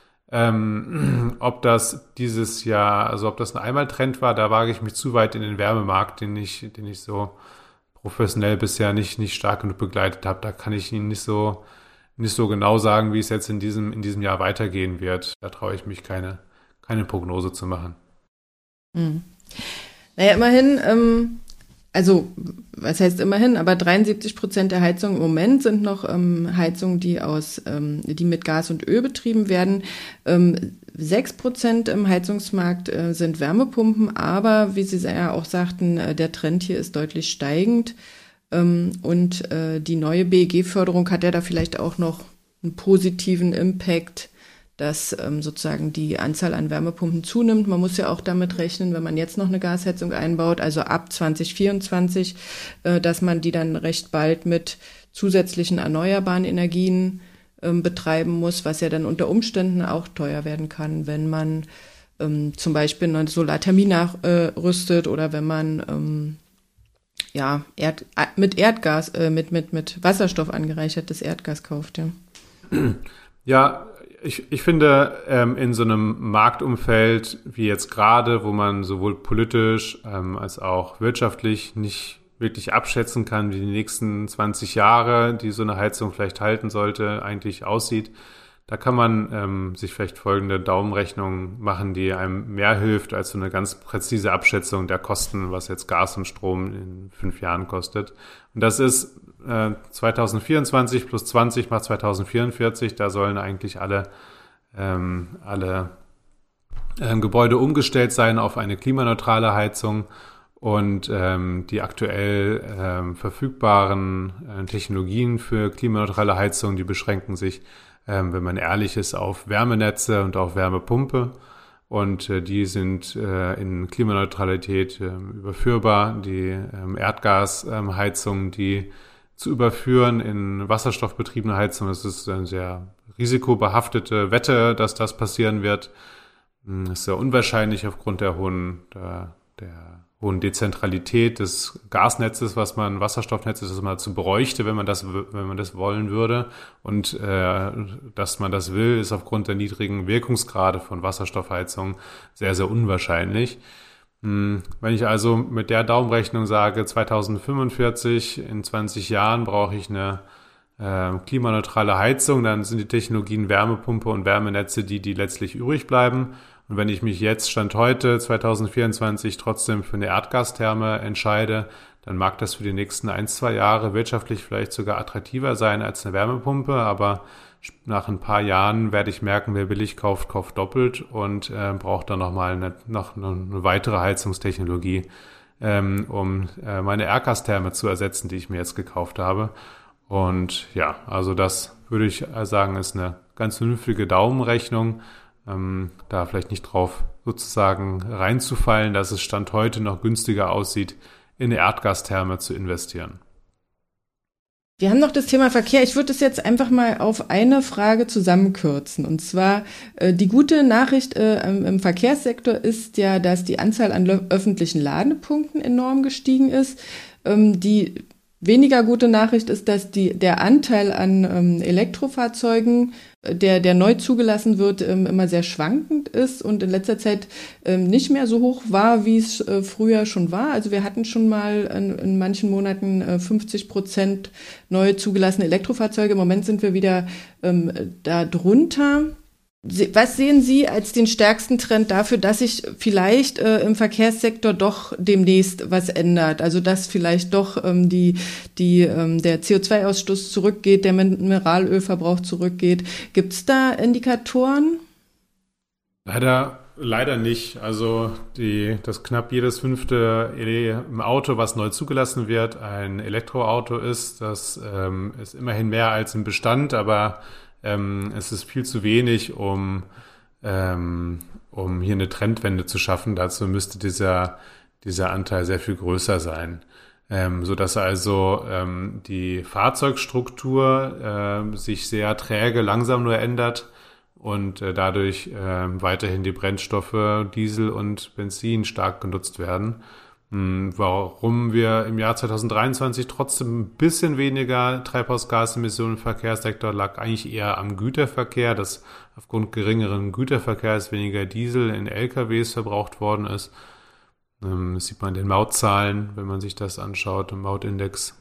ähm, ob das dieses Jahr, also ob das ein Einmaltrend war, da wage ich mich zu weit in den Wärmemarkt, den ich, den ich so professionell bisher nicht, nicht stark genug begleitet habe. Da kann ich Ihnen nicht so, nicht so genau sagen, wie es jetzt in diesem, in diesem Jahr weitergehen wird. Da traue ich mich keine, keine Prognose zu machen. Mhm. Naja, immerhin, ähm, also was heißt immerhin, aber dreiundsiebzig Prozent der Heizungen im Moment sind noch ähm, Heizungen, die aus, ähm, die mit Gas und Öl betrieben werden. Ähm, sechs Prozent im Heizungsmarkt äh, sind Wärmepumpen, aber wie Sie ja auch sagten, äh, der Trend hier ist deutlich steigend. Ähm, und äh, die neue B E G-Förderung hat ja da vielleicht auch noch einen positiven Impact, dass ähm, sozusagen die Anzahl an Wärmepumpen zunimmt. Man muss ja auch damit rechnen, wenn man jetzt noch eine Gasheizung einbaut, also ab zwanzig vierundzwanzig, äh, dass man die dann recht bald mit zusätzlichen erneuerbaren Energien ähm, betreiben muss, was ja dann unter Umständen auch teuer werden kann, wenn man ähm, zum Beispiel eine Solarthermie nachrüstet äh, oder wenn man ähm, ja Erd, mit Erdgas, äh, mit, mit, mit Wasserstoff angereichertes Erdgas kauft, ja. Ja, ich, ich finde, ähm, in so einem Marktumfeld wie jetzt gerade, wo man sowohl politisch ähm, als auch wirtschaftlich nicht wirklich abschätzen kann, wie die nächsten zwanzig Jahre, die so eine Heizung vielleicht halten sollte, eigentlich aussieht, da kann man ähm, sich vielleicht folgende Daumenrechnung machen, die einem mehr hilft als so eine ganz präzise Abschätzung der Kosten, was jetzt Gas und Strom in fünf Jahren kostet. Und das ist äh, zwanzig vierundzwanzig plus zwanzig macht zwanzig vierundvierzig. Da sollen eigentlich alle, ähm, alle ähm, Gebäude umgestellt sein auf eine klimaneutrale Heizung. Und ähm, die aktuell ähm, verfügbaren äh, Technologien für klimaneutrale Heizung, die beschränken sich, ähm, wenn man ehrlich ist, auf Wärmenetze und auf Wärmepumpe. Und äh, die sind äh, in Klimaneutralität äh, überführbar. Die ähm, Erdgasheizung, ähm, die zu überführen in wasserstoffbetriebene Heizung, das ist eine sehr risikobehaftete Wette, dass das passieren wird. Das ist sehr unwahrscheinlich aufgrund der hohen, der, der hohen Dezentralität des Gasnetzes, was man, Wasserstoffnetzes, das man dazu bräuchte, wenn man das, wenn man das wollen würde. Und äh, dass man das will, ist aufgrund der niedrigen Wirkungsgrade von Wasserstoffheizungen sehr, sehr unwahrscheinlich. Hm, wenn ich also mit der Daumenrechnung sage, zwanzig fünfundvierzig, in zwanzig Jahren brauche ich eine äh, klimaneutrale Heizung, dann sind die Technologien Wärmepumpe und Wärmenetze die, die letztlich übrig bleiben. Und wenn ich mich jetzt, Stand heute, zwanzig vierundzwanzig, trotzdem für eine Erdgastherme entscheide, dann mag das für die nächsten ein, zwei Jahre wirtschaftlich vielleicht sogar attraktiver sein als eine Wärmepumpe, aber nach ein paar Jahren werde ich merken, wer billig kauft, kauft doppelt und äh, braucht dann nochmal eine, noch eine weitere Heizungstechnologie, ähm, um äh, meine Erdgastherme zu ersetzen, die ich mir jetzt gekauft habe. Und ja, also das würde ich sagen, ist eine ganz vernünftige Daumenrechnung. Ähm, da vielleicht nicht drauf sozusagen reinzufallen, dass es Stand heute noch günstiger aussieht, in eine Erdgastherme zu investieren. Wir haben noch das Thema Verkehr. Ich würde es jetzt einfach mal auf eine Frage zusammenkürzen. Und zwar, äh, die gute Nachricht äh, im, im Verkehrssektor ist ja, dass die Anzahl an lo- öffentlichen Ladepunkten enorm gestiegen ist. Ähm, die weniger gute Nachricht ist, dass die, der Anteil an ähm, Elektrofahrzeugen, der, der neu zugelassen wird, ähm, immer sehr schwankend ist und in letzter Zeit ähm, nicht mehr so hoch war, wie es äh, früher schon war. Also wir hatten schon mal in, in manchen Monaten äh, fünfzig Prozent neu zugelassene Elektrofahrzeuge. Im Moment sind wir wieder ähm, da drunter. Was sehen Sie als den stärksten Trend dafür, dass sich vielleicht äh, im Verkehrssektor doch demnächst was ändert? Also dass vielleicht doch ähm, die, die, ähm, der C O zwei Ausstoß zurückgeht, der Mineralölverbrauch zurückgeht. Gibt es da Indikatoren? Leider, leider nicht. Also die, das knapp jedes fünfte im Auto, was neu zugelassen wird, ein Elektroauto ist. Das ähm, ist immerhin mehr als im Bestand, aber Ähm, es ist viel zu wenig, um, ähm, um hier eine Trendwende zu schaffen. Dazu müsste dieser, dieser Anteil sehr viel größer sein. Ähm, sodass also ähm, die Fahrzeugstruktur äh, sich sehr träge, langsam nur ändert und äh, dadurch äh, weiterhin die Brennstoffe Diesel und Benzin stark genutzt werden. Warum wir im Jahr zwanzig dreiundzwanzig trotzdem ein bisschen weniger Treibhausgasemissionen im Verkehrssektor lag eigentlich eher am Güterverkehr, dass aufgrund geringeren Güterverkehrs weniger Diesel in L K Ws verbraucht worden ist. Das sieht man in den Mautzahlen, wenn man sich das anschaut, im Mautindex.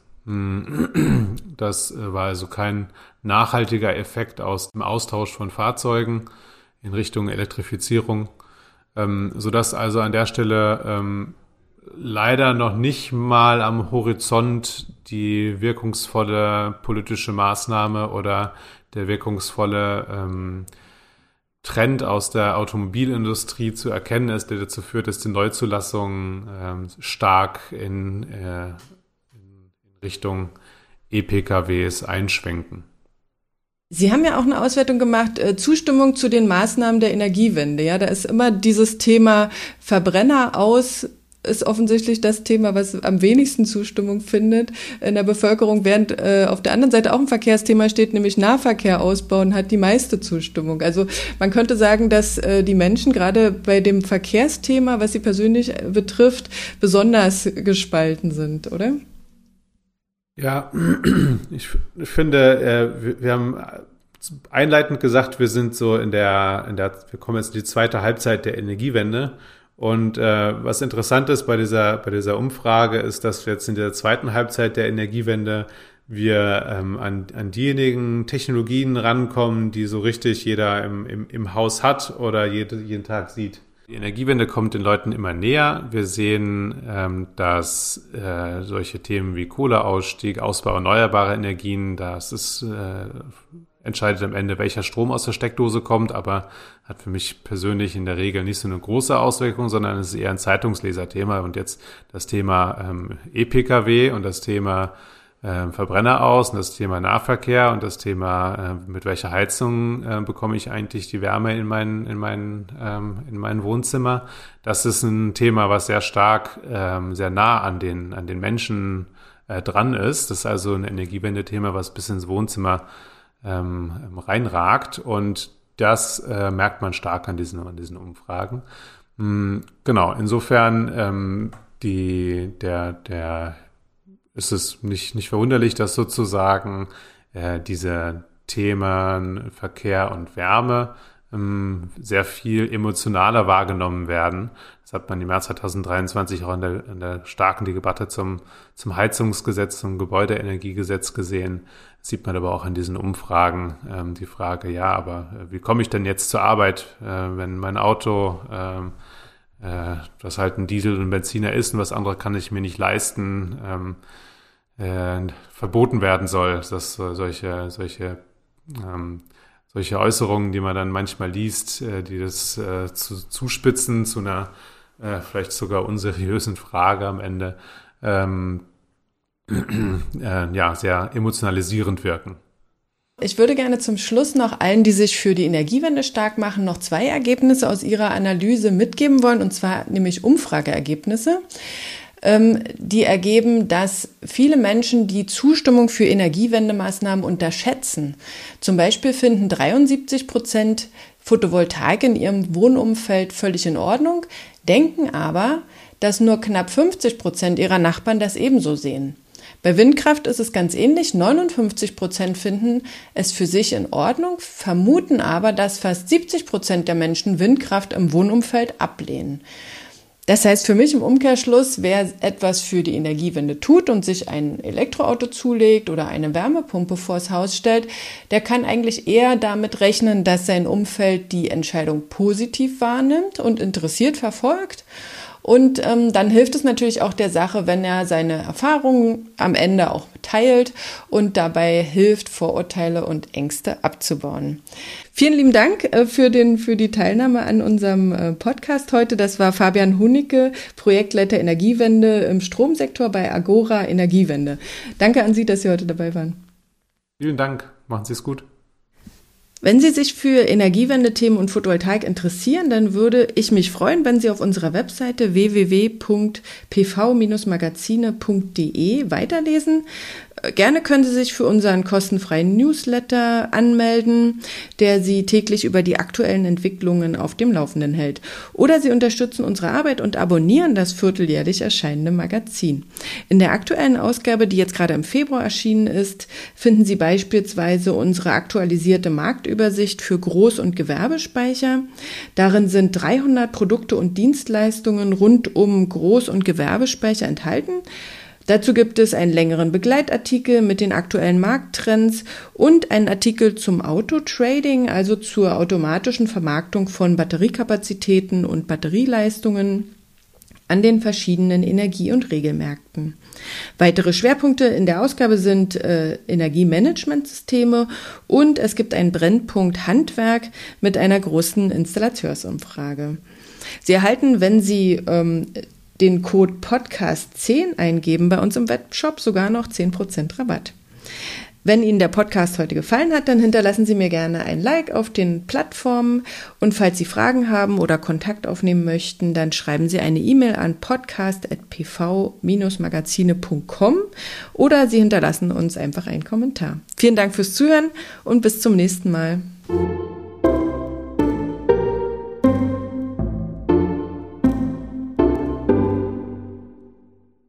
Das war also kein nachhaltiger Effekt aus dem Austausch von Fahrzeugen in Richtung Elektrifizierung, sodass also an der Stelle leider noch nicht mal am Horizont die wirkungsvolle politische Maßnahme oder der wirkungsvolle ähm, Trend aus der Automobilindustrie zu erkennen ist, der dazu führt, dass die Neuzulassungen ähm, stark in, äh, in Richtung E-P K Ws einschwenken. Sie haben ja auch eine Auswertung gemacht, äh, Zustimmung zu den Maßnahmen der Energiewende. Ja, da ist immer dieses Thema Verbrenner aus, ist offensichtlich das Thema, was am wenigsten Zustimmung findet in der Bevölkerung, während äh, auf der anderen Seite auch ein Verkehrsthema steht, nämlich Nahverkehr ausbauen, hat die meiste Zustimmung. Also man könnte sagen, dass äh, die Menschen gerade bei dem Verkehrsthema, was sie persönlich betrifft, besonders gespalten sind, oder? Ja, ich, ich finde, äh, wir, wir haben einleitend gesagt, wir sind so in der, in der, wir kommen jetzt in die zweite Halbzeit der Energiewende. Und äh, was interessant ist bei dieser, bei dieser Umfrage ist, dass wir jetzt in der zweiten Halbzeit der Energiewende wir ähm, an, an diejenigen Technologien rankommen, die so richtig jeder im, im, im Haus hat oder jede, jeden Tag sieht. Die Energiewende kommt den Leuten immer näher. Wir sehen, ähm, dass äh, solche Themen wie Kohleausstieg, Ausbau erneuerbarer Energien, das ist, äh, entscheidet am Ende, welcher Strom aus der Steckdose kommt, aber hat für mich persönlich in der Regel nicht so eine große Auswirkung, sondern es ist eher ein Zeitungsleserthema. Und jetzt das Thema ähm, E-P K W und das Thema äh, Verbrenner aus und das Thema Nahverkehr und das Thema, äh, mit welcher Heizung äh, bekomme ich eigentlich die Wärme in mein, in mein, ähm, in mein Wohnzimmer. Das ist ein Thema, was sehr stark, ähm, sehr nah an den, an den Menschen äh, dran ist. Das ist also ein Energiewende-Thema, was bis ins Wohnzimmer ähm, reinragt. Und das äh, merkt man stark an diesen, an diesen Umfragen. Mhm, genau, insofern ähm, die, der, der ist es nicht, nicht verwunderlich, dass sozusagen äh, diese Themen Verkehr und Wärme ähm, sehr viel emotionaler wahrgenommen werden. Das hat man im März zwanzig dreiundzwanzig auch in der, in der starken Debatte zum, zum Heizungsgesetz, zum Gebäudeenergiegesetz gesehen. Das sieht man aber auch in diesen Umfragen ähm, die Frage, ja, aber äh, wie komme ich denn jetzt zur Arbeit, äh, wenn mein Auto ähm, äh, das halt ein Diesel und Benziner ist und was andere kann ich mir nicht leisten, ähm, äh, verboten werden soll, dass äh, solche solche ähm, solche Äußerungen, die man dann manchmal liest, äh, die das äh, zu, zuspitzen zu einer äh, vielleicht sogar unseriösen Frage am Ende, ähm, äh, ja, sehr emotionalisierend wirken. Ich würde gerne zum Schluss noch allen, die sich für die Energiewende stark machen, noch zwei Ergebnisse aus Ihrer Analyse mitgeben wollen, und zwar nämlich Umfrageergebnisse. Ähm, die ergeben, dass viele Menschen die Zustimmung für Energiewendemaßnahmen unterschätzen. Zum Beispiel finden dreiundsiebzig Prozent Photovoltaik in ihrem Wohnumfeld völlig in Ordnung, denken aber, dass nur knapp fünfzig Prozent ihrer Nachbarn das ebenso sehen. Bei Windkraft ist es ganz ähnlich. neunundfünfzig Prozent finden es für sich in Ordnung, vermuten aber, dass fast siebzig Prozent der Menschen Windkraft im Wohnumfeld ablehnen. Das heißt für mich im Umkehrschluss, wer etwas für die Energiewende tut und sich ein Elektroauto zulegt oder eine Wärmepumpe vors Haus stellt, der kann eigentlich eher damit rechnen, dass sein Umfeld die Entscheidung positiv wahrnimmt und interessiert verfolgt. Und ähm, dann hilft es natürlich auch der Sache, wenn er seine Erfahrungen am Ende auch teilt und dabei hilft, Vorurteile und Ängste abzubauen. Vielen lieben Dank äh, für den für die Teilnahme an unserem äh, Podcast heute. Das war Fabian Hunicke, Projektleiter Energiewende im Stromsektor bei Agora Energiewende. Danke an Sie, dass Sie heute dabei waren. Vielen Dank. Machen Sie es gut. Wenn Sie sich für Energiewende-Themen und Photovoltaik interessieren, dann würde ich mich freuen, wenn Sie auf unserer Webseite w w w punkt p v Bindestrich magazine punkt d e weiterlesen. Gerne können Sie sich für unseren kostenfreien Newsletter anmelden, der Sie täglich über die aktuellen Entwicklungen auf dem Laufenden hält. Oder Sie unterstützen unsere Arbeit und abonnieren das vierteljährlich erscheinende Magazin. In der aktuellen Ausgabe, die jetzt gerade im Februar erschienen ist, finden Sie beispielsweise unsere aktualisierte Marktübersicht für Groß- und Gewerbespeicher. Darin sind dreihundert Produkte und Dienstleistungen rund um Groß- und Gewerbespeicher enthalten. Dazu gibt es einen längeren Begleitartikel mit den aktuellen Markttrends und einen Artikel zum Autotrading, also zur automatischen Vermarktung von Batteriekapazitäten und Batterieleistungen an den verschiedenen Energie- und Regelmärkten. Weitere Schwerpunkte in der Ausgabe sind äh, Energiemanagementsysteme und es gibt einen Brennpunkt Handwerk mit einer großen Installateursumfrage. Sie erhalten, wenn Sie ähm, den Code Podcast zehn eingeben bei uns im Webshop, sogar noch zehn Prozent Rabatt. Wenn Ihnen der Podcast heute gefallen hat, dann hinterlassen Sie mir gerne ein Like auf den Plattformen und falls Sie Fragen haben oder Kontakt aufnehmen möchten, dann schreiben Sie eine E-Mail an podcast at p v Bindestrich magazine punkt com oder Sie hinterlassen uns einfach einen Kommentar. Vielen Dank fürs Zuhören und bis zum nächsten Mal.